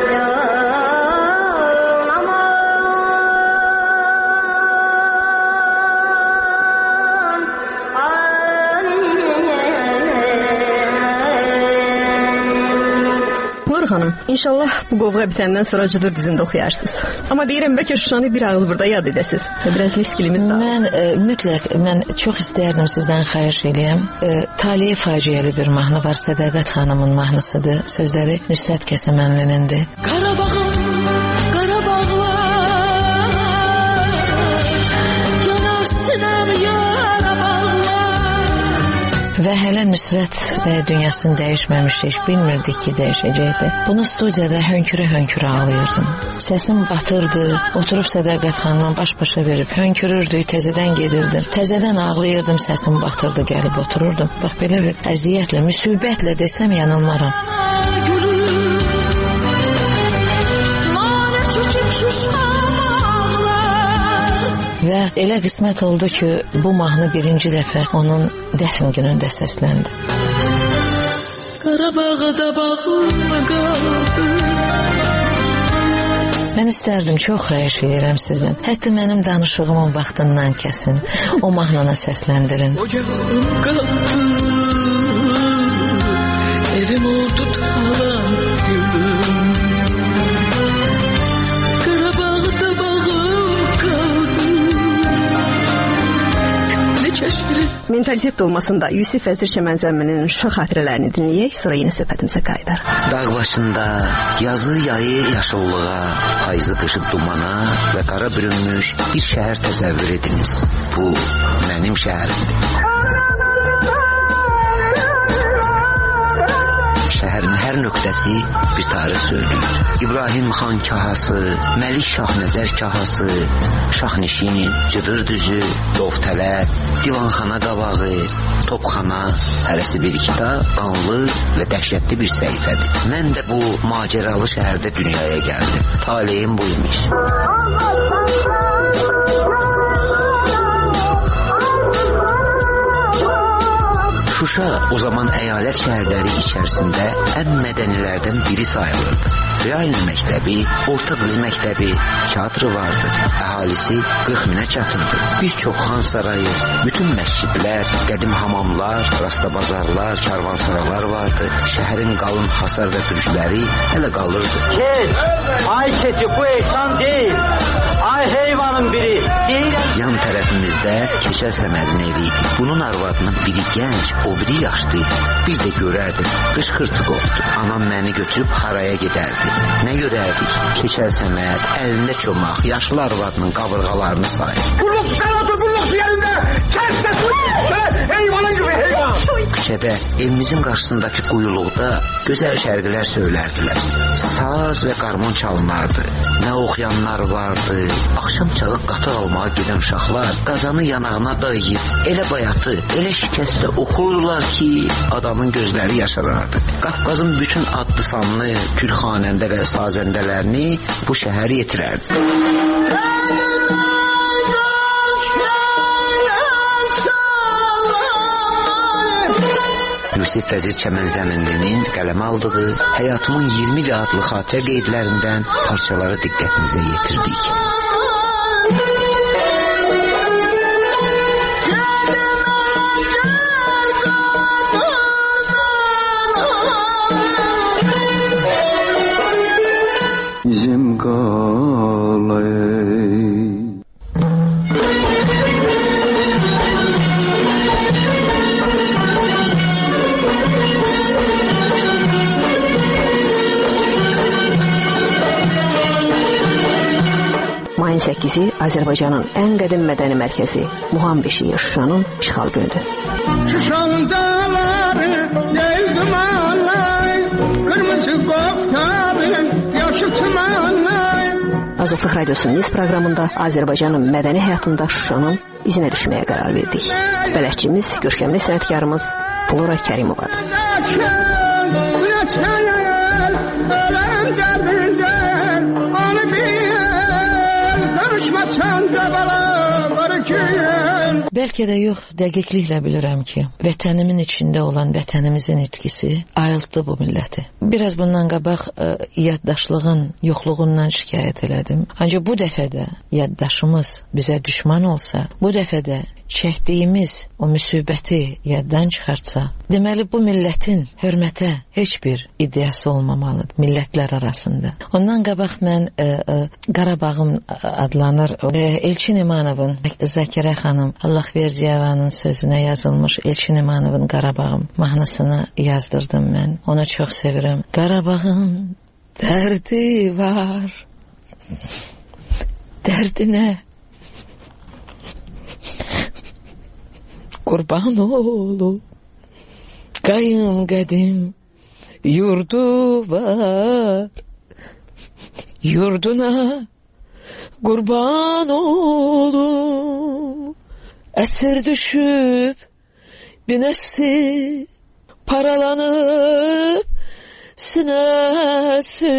Xanım, inşallah bu qovğa bitəndən sonra cıdır dizində oxuyarsınız. Amma deyirəm, bəlkə Şuşanı bir ağız burada yad edəsiniz. Biraz miskilimiz də. Mən e, mütləq, mən çox istəyərdim sizdən xahiş eləyəm. E, Taliyə faciəli bir mahnı var, Sədaqət xanımın mahnısıdır. Sözləri Nüsrət Kəsəmənlinindir. Qarabağım, Qarabağlar, yanar sinəm yara bağlar. Və hələ Nüsrət və dünyasını dəyişməmişdi, heç bilmirdik ki, dəyişəcəkdi. Bunu studiyada hönkürə-hönkürə ağlayırdım. Səsim batırdı, oturub Sədaqət xanımla baş-başa verib hönkürürdük, təzədən gedirdim. Təzədən ağlayırdım, səsim batırdı, gəlib otururdum. Bax, belə bir əziyyətlə, müsibətlə desəm yanılmaram. Və elə qismət oldu ki, bu mahnı birinci dəfə onun dəfn günündə səsləndi. Qarabağda bağıma qaldı. Mən istərdim, çox xahiş edirəm sizin. Hətta mənim danışığımın vaxtından kəsin. O mahnını səsləndirin. Ocağım qaldı, evim oldu talan gülüm. Mentalitet olmasında Yusif Vəzir Şəmənzəminin Şuşa xatirələrini dinləyək, sonra yeni söhbətimizə qayıdarıq. Dağ başında yazı yayı yaşıllığa, payızı qışı dumana və qara bürünmüş bir şəhər təsəvvür ediniz. Bu mənim şəhərimdir. Şəhərin hər nöqtəsi bir tarix söylüyor. İbrahim xan kahası, Məlik Şahnəzər kahası, Şahnişin, Cıdır düzü, Dovtələ, divanxana qavağı, topxana, hərəsi bir kitab, qanlı və dəhşətli bir səhifədir. Mən də bu macəralı şəhərdə dünyaya gəldim. Taleyim buymuş. Şuşa o zaman əyalət şəhərləri içərisində ən mədənilərdən biri sayılırdı. Realni məktəbi, orta qız məktəbi, teatrı vardı. Əhalisi qırx minə çatırdı. Bir çox xan sarayı, bütün məscidlər, qədim hamamlar, rastabazarlar, karvansaralar vardı. Şəhərin qalın hasar və bürcləri hələ qalırdı. Keç, ay keçi, bu ehsan deyil. Ay heyvanın biri. Deyirəm. Yan tərəfimizdə Keçəl Səmədin evi idi. Bunun arvadının biri gənc, o biri yaşlıydı. Bir də görərdim, qışqırtı qopdu. Anam məni götürüb haraya gedərdi. Nə görərdik? Keçəl Səməd, əlində çomaq, yaşlı arvadının qabırğalarını sayır. Burluq sən otur, burluq yerində! Kəs səsini! Heyvanın gibi heyvan! Küçədə, evimizin qarşısındakı quyuluqda gözəl şərqilər söylərdilər. Saz və qarmon çalınardı. Nə oxuyanlar vardı. Axşam çağı qatıq almağa gedən uşaqlar qazanı yanağına dayıyıb, elə bayatı, elə şikəstə oxurlar ki, adamın gözləri yaşarardı. Qafqazın bütün adlı sanlı türk xanəndə və sazəndələrini bu şəhər yetirərdi. Yusif Vəzir Çəmənzəminlinin qələmə aldığı həyatımın iyirmi il adlı xatirə qeydlərindən parçaları diqqətinizə yetirdik. Bizim qalay Mayın səkkizi Azərbaycanın ən qədim mədəni mərkəzi Muğam beşiyi Şuşanın işğal günüdür. Şuşanın dağları yel dumanlar, kırmızı qoptarın yaşı tumanlar, Azadlıq Radiosunun iz proqramında Azərbaycanın mədəni həyatında Şuşanın izinə düşməyə qərar verdik. Bələdçimiz, görkəmli sənətkarımız Flora Kərimovadır. Bəlkə də yox, dəqiqliklə bilirəm ki, vətənimin içində olan vətənimizin itkisi ayıltdı bu milləti. Biraz bundan qabaq ə, yaddaşlığın yoxluğundan şikayət elədim. Ancaq bu dəfə də yaddaşımız bizə düşman olsa, bu dəfə də çəkdiyimiz o müsibəti yaddan çıxartsa, deməli bu millətin hörmətə heç bir iddiası olmamalıdır millətlər arasında. Ondan qabaq mən ə, ə, Qarabağım adlanır. Ə, Elçin İmanovun, Zakirə xanım, Allahverdiyevanın sözünə yazılmış Elçin İmanovun Qarabağım mahnısını yazdırdım mən. Onu çox sevirəm. Qarabağın dərdi var, dərdinə qurban olub, qayım qədim yurdu var, yurduna qurban olub, əsir düşüb binəsi, paralanıb sinəsi,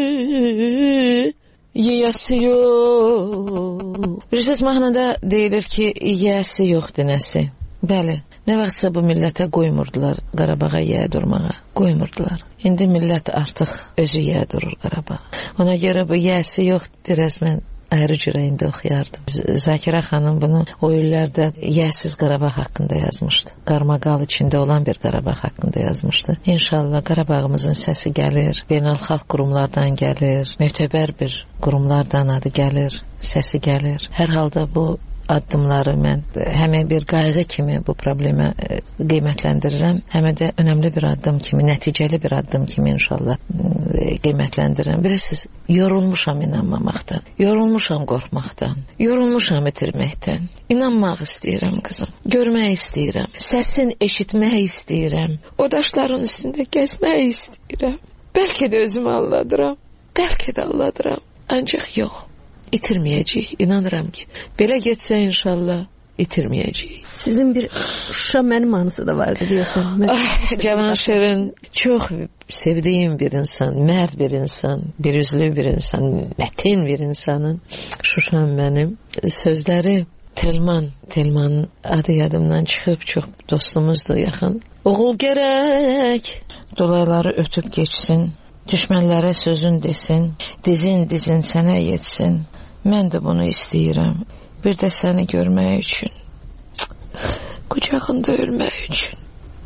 yiyəsi yox. Bilirsiniz, mahnıda deyilir ki, yiyəsi yox dinəsi. Bəli, nə vaxtsa bu millətə qoymurdular Qarabağa yiyə durmağa, qoymurdular. İndi millət artıq özü yiyə durur Qarabağa. Ona görə bu yiyəsi yox, biraz mən ayrı cürə indi oxuyardım. Zakirə xanım bunu o illərdə yiyəsiz Qarabağ haqqında yazmışdı. Qarmaqal içində olan bir Qarabağ haqqında yazmışdı. İnşallah Qarabağımızın səsi gəlir, beynəlxalq qurumlardan gəlir, mötəbər bir qurumlardan adı gəlir, səsi gəlir. Hər halda bu addımları mən həm bir qayğı kimi bu problemə e, qiymətləndirirəm, həm də önəmli bir addım kimi, nəticəli bir addım kimi inşallah e, qiymətləndirirəm. Bilirsiniz, yorulmuşam inanmamaqdan, yorulmuşam qorxmaqdan, yorulmuşam itirməkdən. İnanmaq istəyirəm qızım, görmək istəyirəm, səsin eşitmək istəyirəm, o daşların üstündə gəzmək istəyirəm. Bəlkə də özümü alladıram, bəlkə də alladıram, ancaq yox. İtirməyəcəyik, inanıram ki. Belə getsə inşallah itirməyəcəyik. Sizin bir Şuşa mənim mahnısı da vardı deyəsən. Ah, Cavanşirin çox sevdiyim bir insan, mərd bir insan, bir üzlü bir insan, mətin bir insanın Şuşam mənim. Sözləri Telman, Telmanın adı yadımdan çıxıb, çox dostumuzdur, yaxın. Oğul gərək dolayları ötüb geçsin, düşmənlərə sözün desin, dizin dizin sənə yetsin. Mən də bunu istəyirəm. Bir də səni görmək üçün, qucağında ölmək üçün,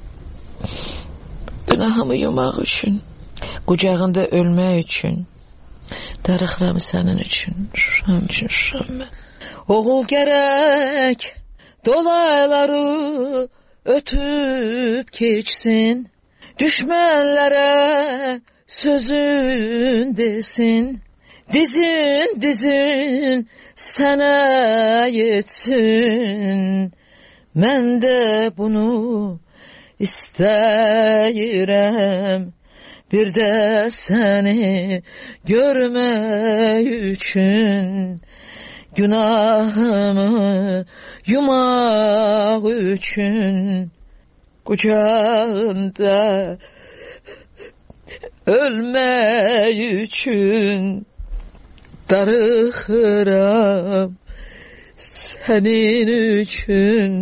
günahımı yumaq üçün, qucağında ölmək üçün, darıxıram sənin üçün, şuşam üçün, şuşam mən. Oğul gərək dolayları ötüb keçsin, düşmənlərə sözün desin, dizin dizin sənə yetsin. Mən də bunu istəyirəm, bir də səni görmək üçün, günahımı yumaq üçün, qucağında ölmək üçün darıxıram sənin üçün,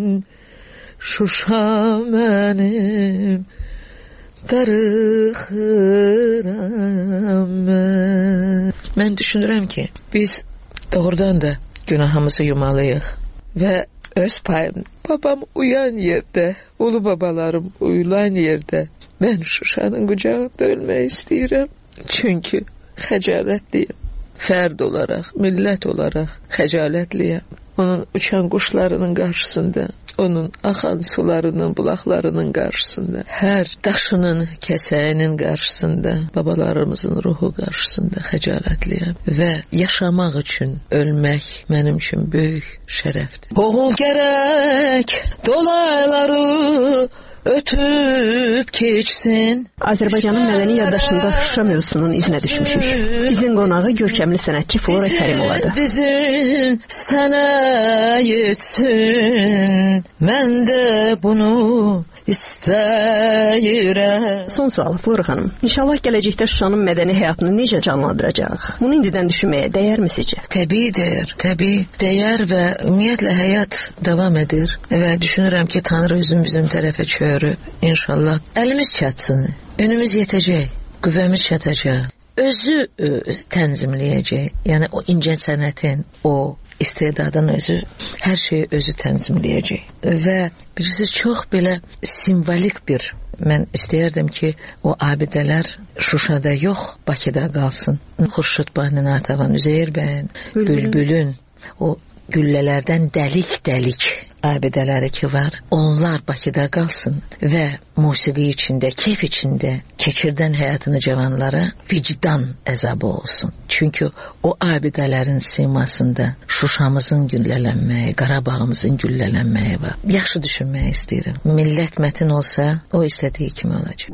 Şuşa mənim, darıxıram mən. Mən düşünürəm ki, biz doğrudan da günahımızı yumalıyıq və öz payım, babam uyan yerdə, ulu babalarım uyulan yerdə mən Şuşanın qucağında ölmək istəyirəm. Çünki xəcalətliyəm. Fərd olaraq, millət olaraq xəcalətliyəm. Onun uçan quşlarının qarşısında, onun axan sularının, bulaqlarının qarşısında, hər daşının, kəsəyinin qarşısında, babalarımızın ruhu qarşısında xəcalətliyəm. Və yaşamaq üçün ölmək mənim üçün böyük şərəfdir. Oğul gərək dolayları ötüb keçsin. Azərbaycanın mədəni yaddaşında Şuşa mövzusunun izinə düşmüşük. Bizim qonağı görkəmli sənətçi Flora Kərimovadır. Dizin sənə yetsin, mən də bunu istəyirəm. Son sual Flora xanım. İnşallah gələcəkdə Şuşanın mədəni həyatını necə canlandıracaq? Bunu indidən düşünməyə dəyərmi sizcə? Təbiidir, təbii dəyər və ümumiyyətlə həyat davam edir və düşünürəm ki, Tanrı özün bizim tərəfə çörüb. İnşallah əlimiz çatsın, önümüz yetəcək, qüvvəmiz çatacaq. Özü ə, tənzimləyəcək. Yəni o incə sənətin, o istedadın özü, hər şeyi özü tənzimləyəcək. Və bilirsiniz, çox belə simvolik bir, mən istəyərdim ki, o abidələr Şuşada yox, Bakıda qalsın. Xurşud bəyin, Natəvan, Üzeyir bəyin, Bülbülün, o güllələrdən dəlik-dəlik abidələri ki var, onlar Bakıda qalsın və musiqi içində, keyf içində keçirdən həyatını cavanlara vicdan əzabı olsun. Çünki o abidələrin simasında Şuşamızın güllələnməyi, Qarabağımızın güllələnməyi var. Yaxşı düşünmək istəyirəm. Millət mətin olsa, o istədiyi kimi olacaq.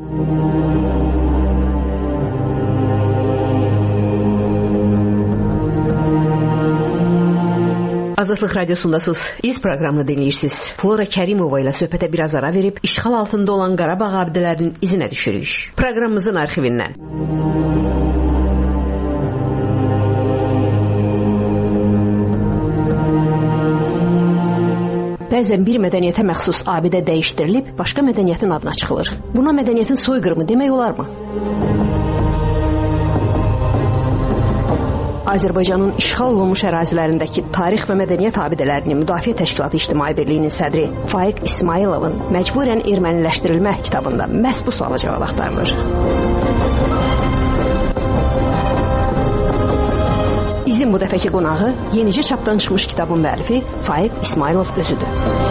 Azadlıq Radiosundasınız. İz proqramını dinləyirsiniz. Flora Kərimova ilə söhbətə biraz ara verib işğal altında olan Qarabağ abidələrinin izinə düşürük. Proqramımızın arxivindən. Bəzən bir mədəniyyətə məxsus abidə dəyişdirilib başqa mədəniyyətin adına çıxılır. Buna mədəniyyətin soyqırımı demək olarmı? Azərbaycanın işğal olunmuş ərazilərindəki tarix və mədəniyyət abidələrini Müdafiə Təşkilatı İctimai Birliyinin sədri Faiq İsmayılovun Məcburən Erməniləşdirilmə kitabında məhz bu suala cavab axtarılır. İzin bu dəfəki qonağı yenicə çapdan çıxmış kitabın müəllifi Faiq İsmayılov özüdür.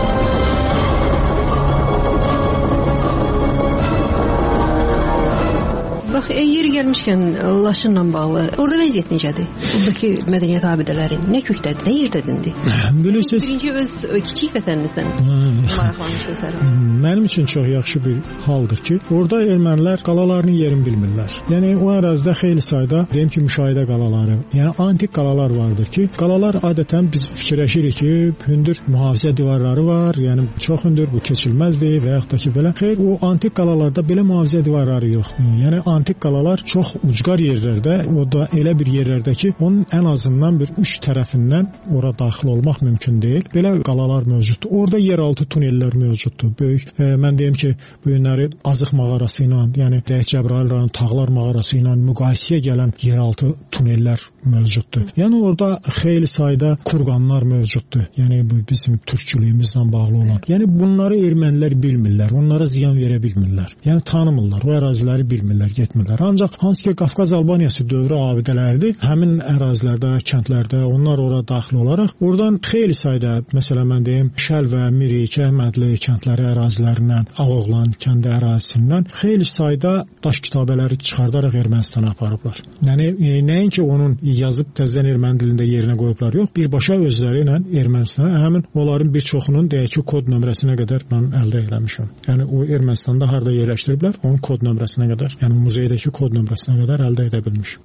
Bax, yeri gəlmişkən Laçınla bağlı, orada vəziyyət necədir? Oradakı mədəniyyət abidələri nə kökdədir, nə yerdədir? Bilirsiniz, birinci öz kiçik vətəninizdən maraqlanmışsınız. Mənim üçün çox yaxşı bir haldır ki, orada ermənilər qalalarının yerini bilmirlər. Yəni o ərazidə xeyli sayda, deyim ki, müşahidə qalaları, yəni antik qalalar vardır ki, qalalar adətən biz fikirləşirik ki, hündür mühafizə divarları var, yəni çox hündür, bu keçilməzdir və yaxud da ki, belə. Xeyr, o antik qalalarda belə mühafizə divarları yoxdur. Yəni antik qalalar çox ucqar yerlərdə, o da elə bir yerlərdə ki, onun ən azından bir üç tərəfindən ora daxil olmaq mümkün deyil. Belə qalalar mövcuddur. Orada yeraltı tunellər mövcuddur. Böyük, e, mən deyim ki, bu günləri Azıq mağarası ilə, yəni Dəyək Cəbrayıl rayonu Tağlar mağarası ilə müqayisəyə gələn yeraltı tunellər mövcuddur. Yəni orada xeyli sayda kurqanlar mövcuddur. Yəni bu bizim türkçülüyümüzlə bağlı olan. Yəni bunları ermənilər bilmirlər, onlara ziyan verə bilmirlər. Yəni tanımırlar, o əraziləri bilmirlər, getmirlər. Ancaq hansı ki Qafqaz Albaniyası dövrü abidələrdir, həmin ərazilərdə, kəndlərdə onlar ora daxil olaraq oradan xeyli sayda, məsələn mən deyim, Şəlvə, Mirik, Əhmədli kəndləri ərazilərindən, Ağoğlan kəndi ərazisindən xeyli sayda daş kitabələri çıxardaraq Ermənistana aparıblar. Yəni e, nəinki onun yazıb təzədən erməni dilində yerinə qoyublar, yox, birbaşa özləri ilə Ermənistana, həmin onların bir çoxunun deyək ki kod nömrəsinə qədər mən əldə eləmişəm. Yəni o Ermənistanda harda yerləşdiriblər, onun kod nömrəsinə qədər, yəni muzeydəki kod nömrəsinə qədər əldə edə bilmişəm.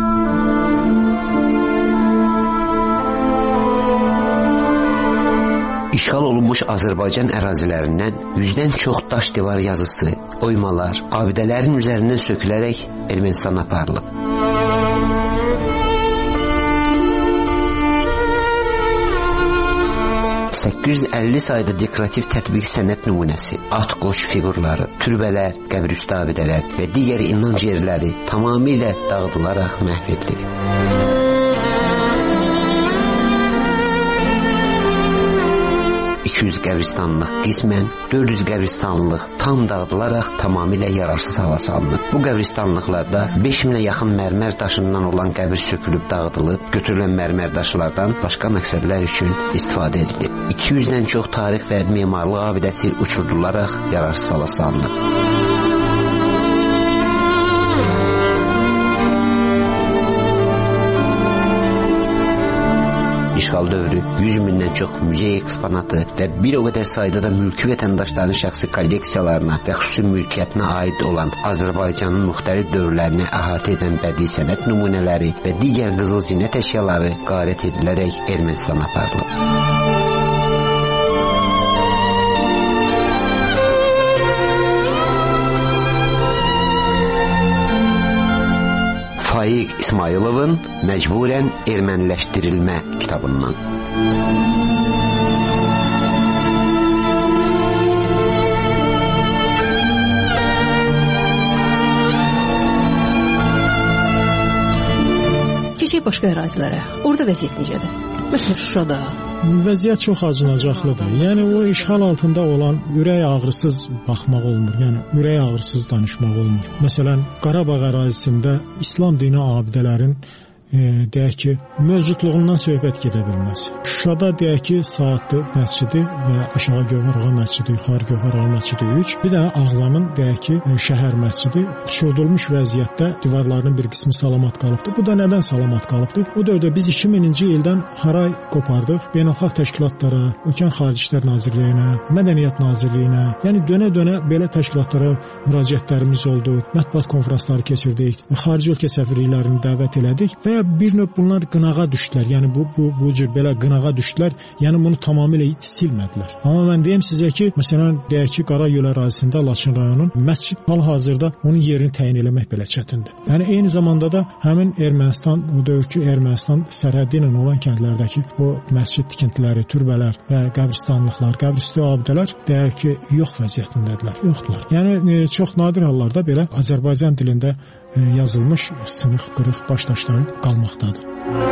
İşğal olunmuş Azərbaycan ərazilərindən yüzdən çox daş divar yazısı, oymalar, abidələrin üzərindən sökülərək Ermənistana aparılıb. səkkiz yüz əlli sayda dekorativ tətbiq sənət nümunəsi, at qoç fiqurları, türbələr, qəbrüstü abidələr və digər inanc yerləri tamamilə dağıdılaraq məhv edilib. iki yüz qəbristanlıq qismən, dörd yüz qəbristanlıq tam dağıdılaraq tamamilə yararsız hala salınıb. Bu qəbristanlıqlarda beş minə yaxın mərmər daşından olan qəbir sökülüb dağıdılıb, götürülən mərmər daşlardan başqa məqsədlər üçün istifadə edilib. iki yüzdən çox tarix və memarlıq abidəsi uçurdularaq yararsız hala salınıb. işğal dövrü, yüz mindən çox muzey eksponatı və bir o qədər sayda da mülki vətəndaşların şəxsi kolleksiyalarına və xüsusi mülkiyyətinə aid olan Azərbaycanın müxtəlif dövrlərini əhatə edən bədii sənət nümunələri və digər qızıl zinət əşyaları qarət edilərək Ermənistana aparılıb. Faiq İsmayılovun Məcburən Erməniləşdirilmə kitabından. Keçək başqa ərazilərə. Orada vəziyyət necədir? Məsələn, Şuşada. Vəziyyət çox acınacaqlıdır. Yəni o işğal altında olan ürək ağrısız baxmaq olmur. Yəni ürək ağrısız danışmaq olmur. Məsələn, Qarabağ ərazisində İslam dini abidələrin e, deyək ki, mövcudluğundan söhbət gedə bilməz. Şuşada deyək ki, Saatlı məscidi və aşağı Gövhərağa məscidi, yuxarı Gövhərağa məscidi üç, bir də Ağzamın deyək ki, şəhər məscidi uçurulmuş vəziyyətdə divarlarının bir qismi salamat qalıbdır. Bu da nədən salamat qalıbdır? O dövrdə biz iki mininci ildən haray qopardıq. Beynəlxalq təşkilatlara, Ölkən Xarici İşlər Nazirliyinə, Mədəniyyət Nazirliyinə, yəni dönə-dönə belə təşkilatlara müraciətlərimiz oldu. Mətbuat konferansları keçirdik. Xarici ölkə səfirliklərini dəvət elədik və bir növ bunlar qınağa düşdülər. Yəni bu bu bu cür belə qınağa düşdülər. Yəni bunu tamamilə silmədilər. Amma mən deyim sizə ki, məsələn, deyək ki, Qaragöl ərazisində Laçın rayonunun məscid hal-hazırda onun yerini təyin etmək belə çətindir. Yəni eyni zamanda da həmin Ermənistan, o dövrki Ermənistan sərhəddi ilə olan kəndlərdəki o məscid tikintiləri, türbələr və qəbristanlıqlar, qəbrüstü abidələr deyək ki, yox vəziyyətindədirlər, yoxdular. Yəni çox nadir hallarda belə Azərbaycan dilində yazılmış sınıq, qırıq baş daşları qalmaqdadır.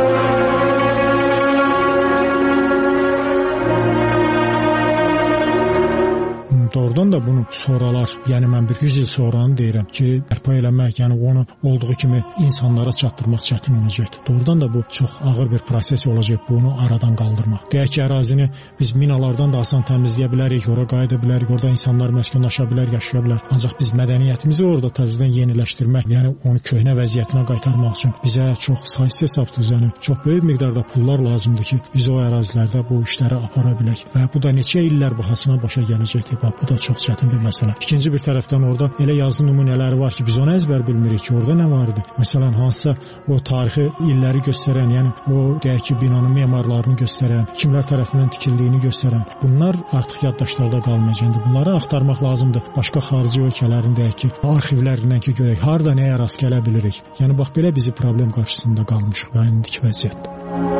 Doğrudan da bunu sonralar, yəni mən bir yüz il sonranı deyirəm ki, bərpa eləmək, yəni onu olduğu kimi insanlara çatdırmaq çətin olacaq. Doğrudan da bu çox ağır bir proses olacaq, bunu aradan qaldırmaq. Deyək ki, ərazini biz minalardan da asan təmizləyə bilərik, ora qayıda bilərik, orada insanlar məskunlaşa bilər, yaşaya bilər. Ancaq biz mədəniyyətimizi orada təzədən yeniləşdirmək, yəni onu köhnə vəziyyətinə qaytarmaq üçün bizə çox saysız hesabdır, yəni çox böyük miqdarda pullar lazımdır ki, biz o ərazilərdə bu işləri apara bilək və bu da neçə illər bahasına başa gələcəkdir. Bu da çox çətin bir məsələ. İkinci bir tərəfdən orada elə yazı nümunələri var ki, biz onu əzbər bilmirik ki, orada nə var idi. Məsələn, hansısa o tarixi illəri göstərən, yəni o deyək ki, binanın memarlarını göstərən, kimlər tərəfindən tikildiyini göstərən, bunlar artıq yaddaşlarda qalmayacaqdır. Bunları axtarmaq lazımdır. Başqa xarici ölkələrin deyək ki, arxivlərindən ki, görək, harda nəyə rast gələ bilirik. Yəni bax belə bizi problem qarşısında qalmışıq və indiki vəziyyətdə.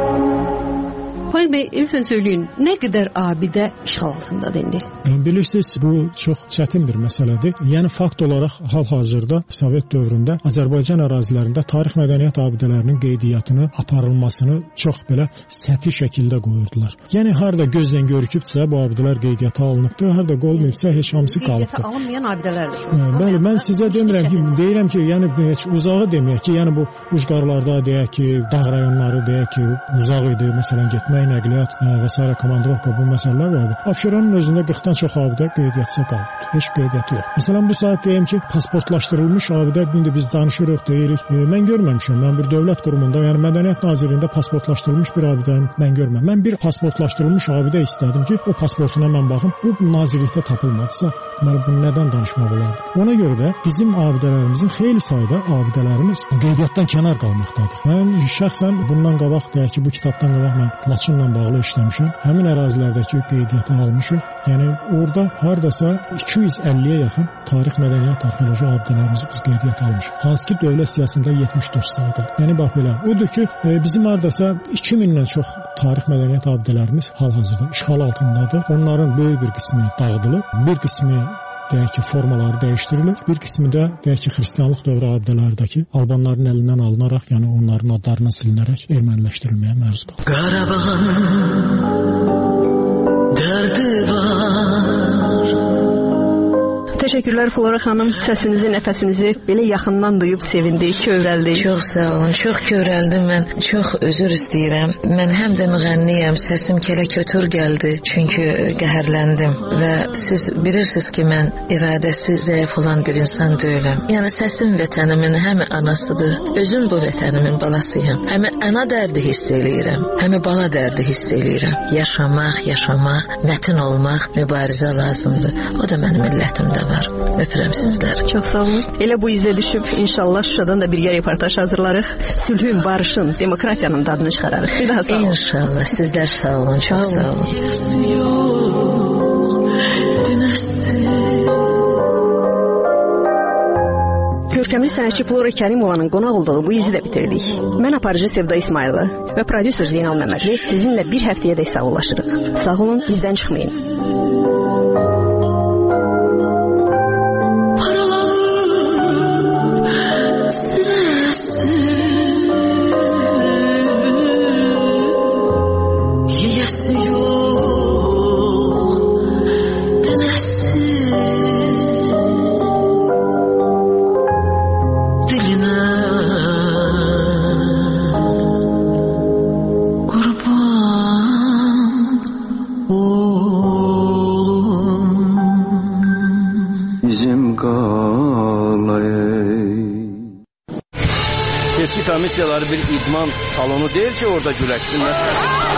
Faiq bəy, lütfən söyləyin, nə qədər abidə işğal altındadır indi? Bilirsiniz, bu çox çətin bir məsələdir. Yəni fakt olaraq hal-hazırda Sovet dövründə Azərbaycan ərazilərində tarix mədəniyyət abidələrinin qeydiyyatını aparılmasını çox belə səthi şəkildə qoyurdular. Yəni harda gözlə görükübsə bu abidələr qeydiyyata alınıbdır, harda olmayıbsa heç hamısı qalıbdır. Qeydiyyata alınmayan abidələrdir. Bəli, mən sizə demirəm ki, deyirəm ki, yəni heç uzağı deməyək ki, yəni bu ucqarlarda deyək ki, dağ rayonları deyək ki, uzaq idi, məsələn, getmək nəqliyyat və s. komandirovka bu məsələlər vardı. Abşeronun özündə qırxdan çox abidə qeydiyyatsa qalıbdır. Heç qeydiyyatı yox. Məsələn, bu saat deyim ki, pasportlaşdırılmış abidə indi biz danışırıq, deyirik. E, mən görməmişəm. Mən bir dövlət qurumunda, yəni Mədəniyyət Nazirliyində pasportlaşdırılmış bir abidəni mən görmədim. Mən bir pasportlaşdırılmış abidə istədim ki, o pasportuna mən baxım. Bu nazirlikdə tapılmadısa, mən bunu nədən danışmaq olardı? Ona görə də bizim abidələrimizin xeyli sayda abidələrimiz qeydiyyatdan kənar qalmaqdadır. Mən şəxsən bundan qabaq deyək ki, bu kitabdan qabaq mən Laçınla bağlı işləmişəm. Həmin ərazilərdəki qeydiyyata almışıq. Yəni orada hardasa iki yüz əlliyə yaxın tarix, mədəniyyət, arxeoloji abidələrimizi biz qeydiyyata almışıq. Hansı ki, dövlət siyasətində yetmiş dörd sayda. Yəni bax belə. Odur ki, bizim hardasa iki mindən çox tarix, mədəniyyət abidələrimiz hal-hazırda işğal altındadır. Onların böyük bir qismi dağıdılıb, bir qismi deyək ki, formaları dəyişdirilir. Bir qismi də deyək ki, xristianlıq dövrü abidələrdəki albanların əlindən alınaraq, yəni onların adlarına silinərək erməniləşdirilməyə məruz qalır. Qarabağın dərdi var. təşəkkürlər Flora xanım. Səsinizi, nəfəsinizi belə yaxından duyub sevindik, kövrəldik. Çox sağ olun. Çox kövrəldim mən. Çox üzr istəyirəm. Mən həm də müğənniyəm. Səsim kələ kötür gəldi. Çünki qəhərləndim və siz bilirsiniz ki, mən iradəsi zəif olan bir insan deyiləm. Yəni səsim vətənimin həm anasıdır. Özüm bu vətənimin balasıyam. Həm ana dərdi hiss eləyirəm, həm bala dərdi hiss eləyirəm. Yaşamaq, yaşamaq, mətin olmaq, mübarizə lazımdır. O da mənim millətimdə var. Öpürəm sizləri. Çox sağ olun. Elə bu izə düşüb inşallah Şuşadan da birgə reportaj hazırlarıq. Sülhün, barışın, demokratiyanın dadını çıxararıq. Bir daha sağ olun. İnşallah. Sizlər sağ olun. Çox sağ olun. Görkəmli sənətçi Flora Kərimovanın qonaq olduğu bu izi də bitirdik. Mən aparıcı Sevda İsmayılı və prodüser Zeynal Məmmədli sizinlə bir həftəyədək sağollaşırıq. Sağ olun, bizdən çıxmayın. Seçki komissiyaları bir idman salonu deyil ki, orada güləşsinlər.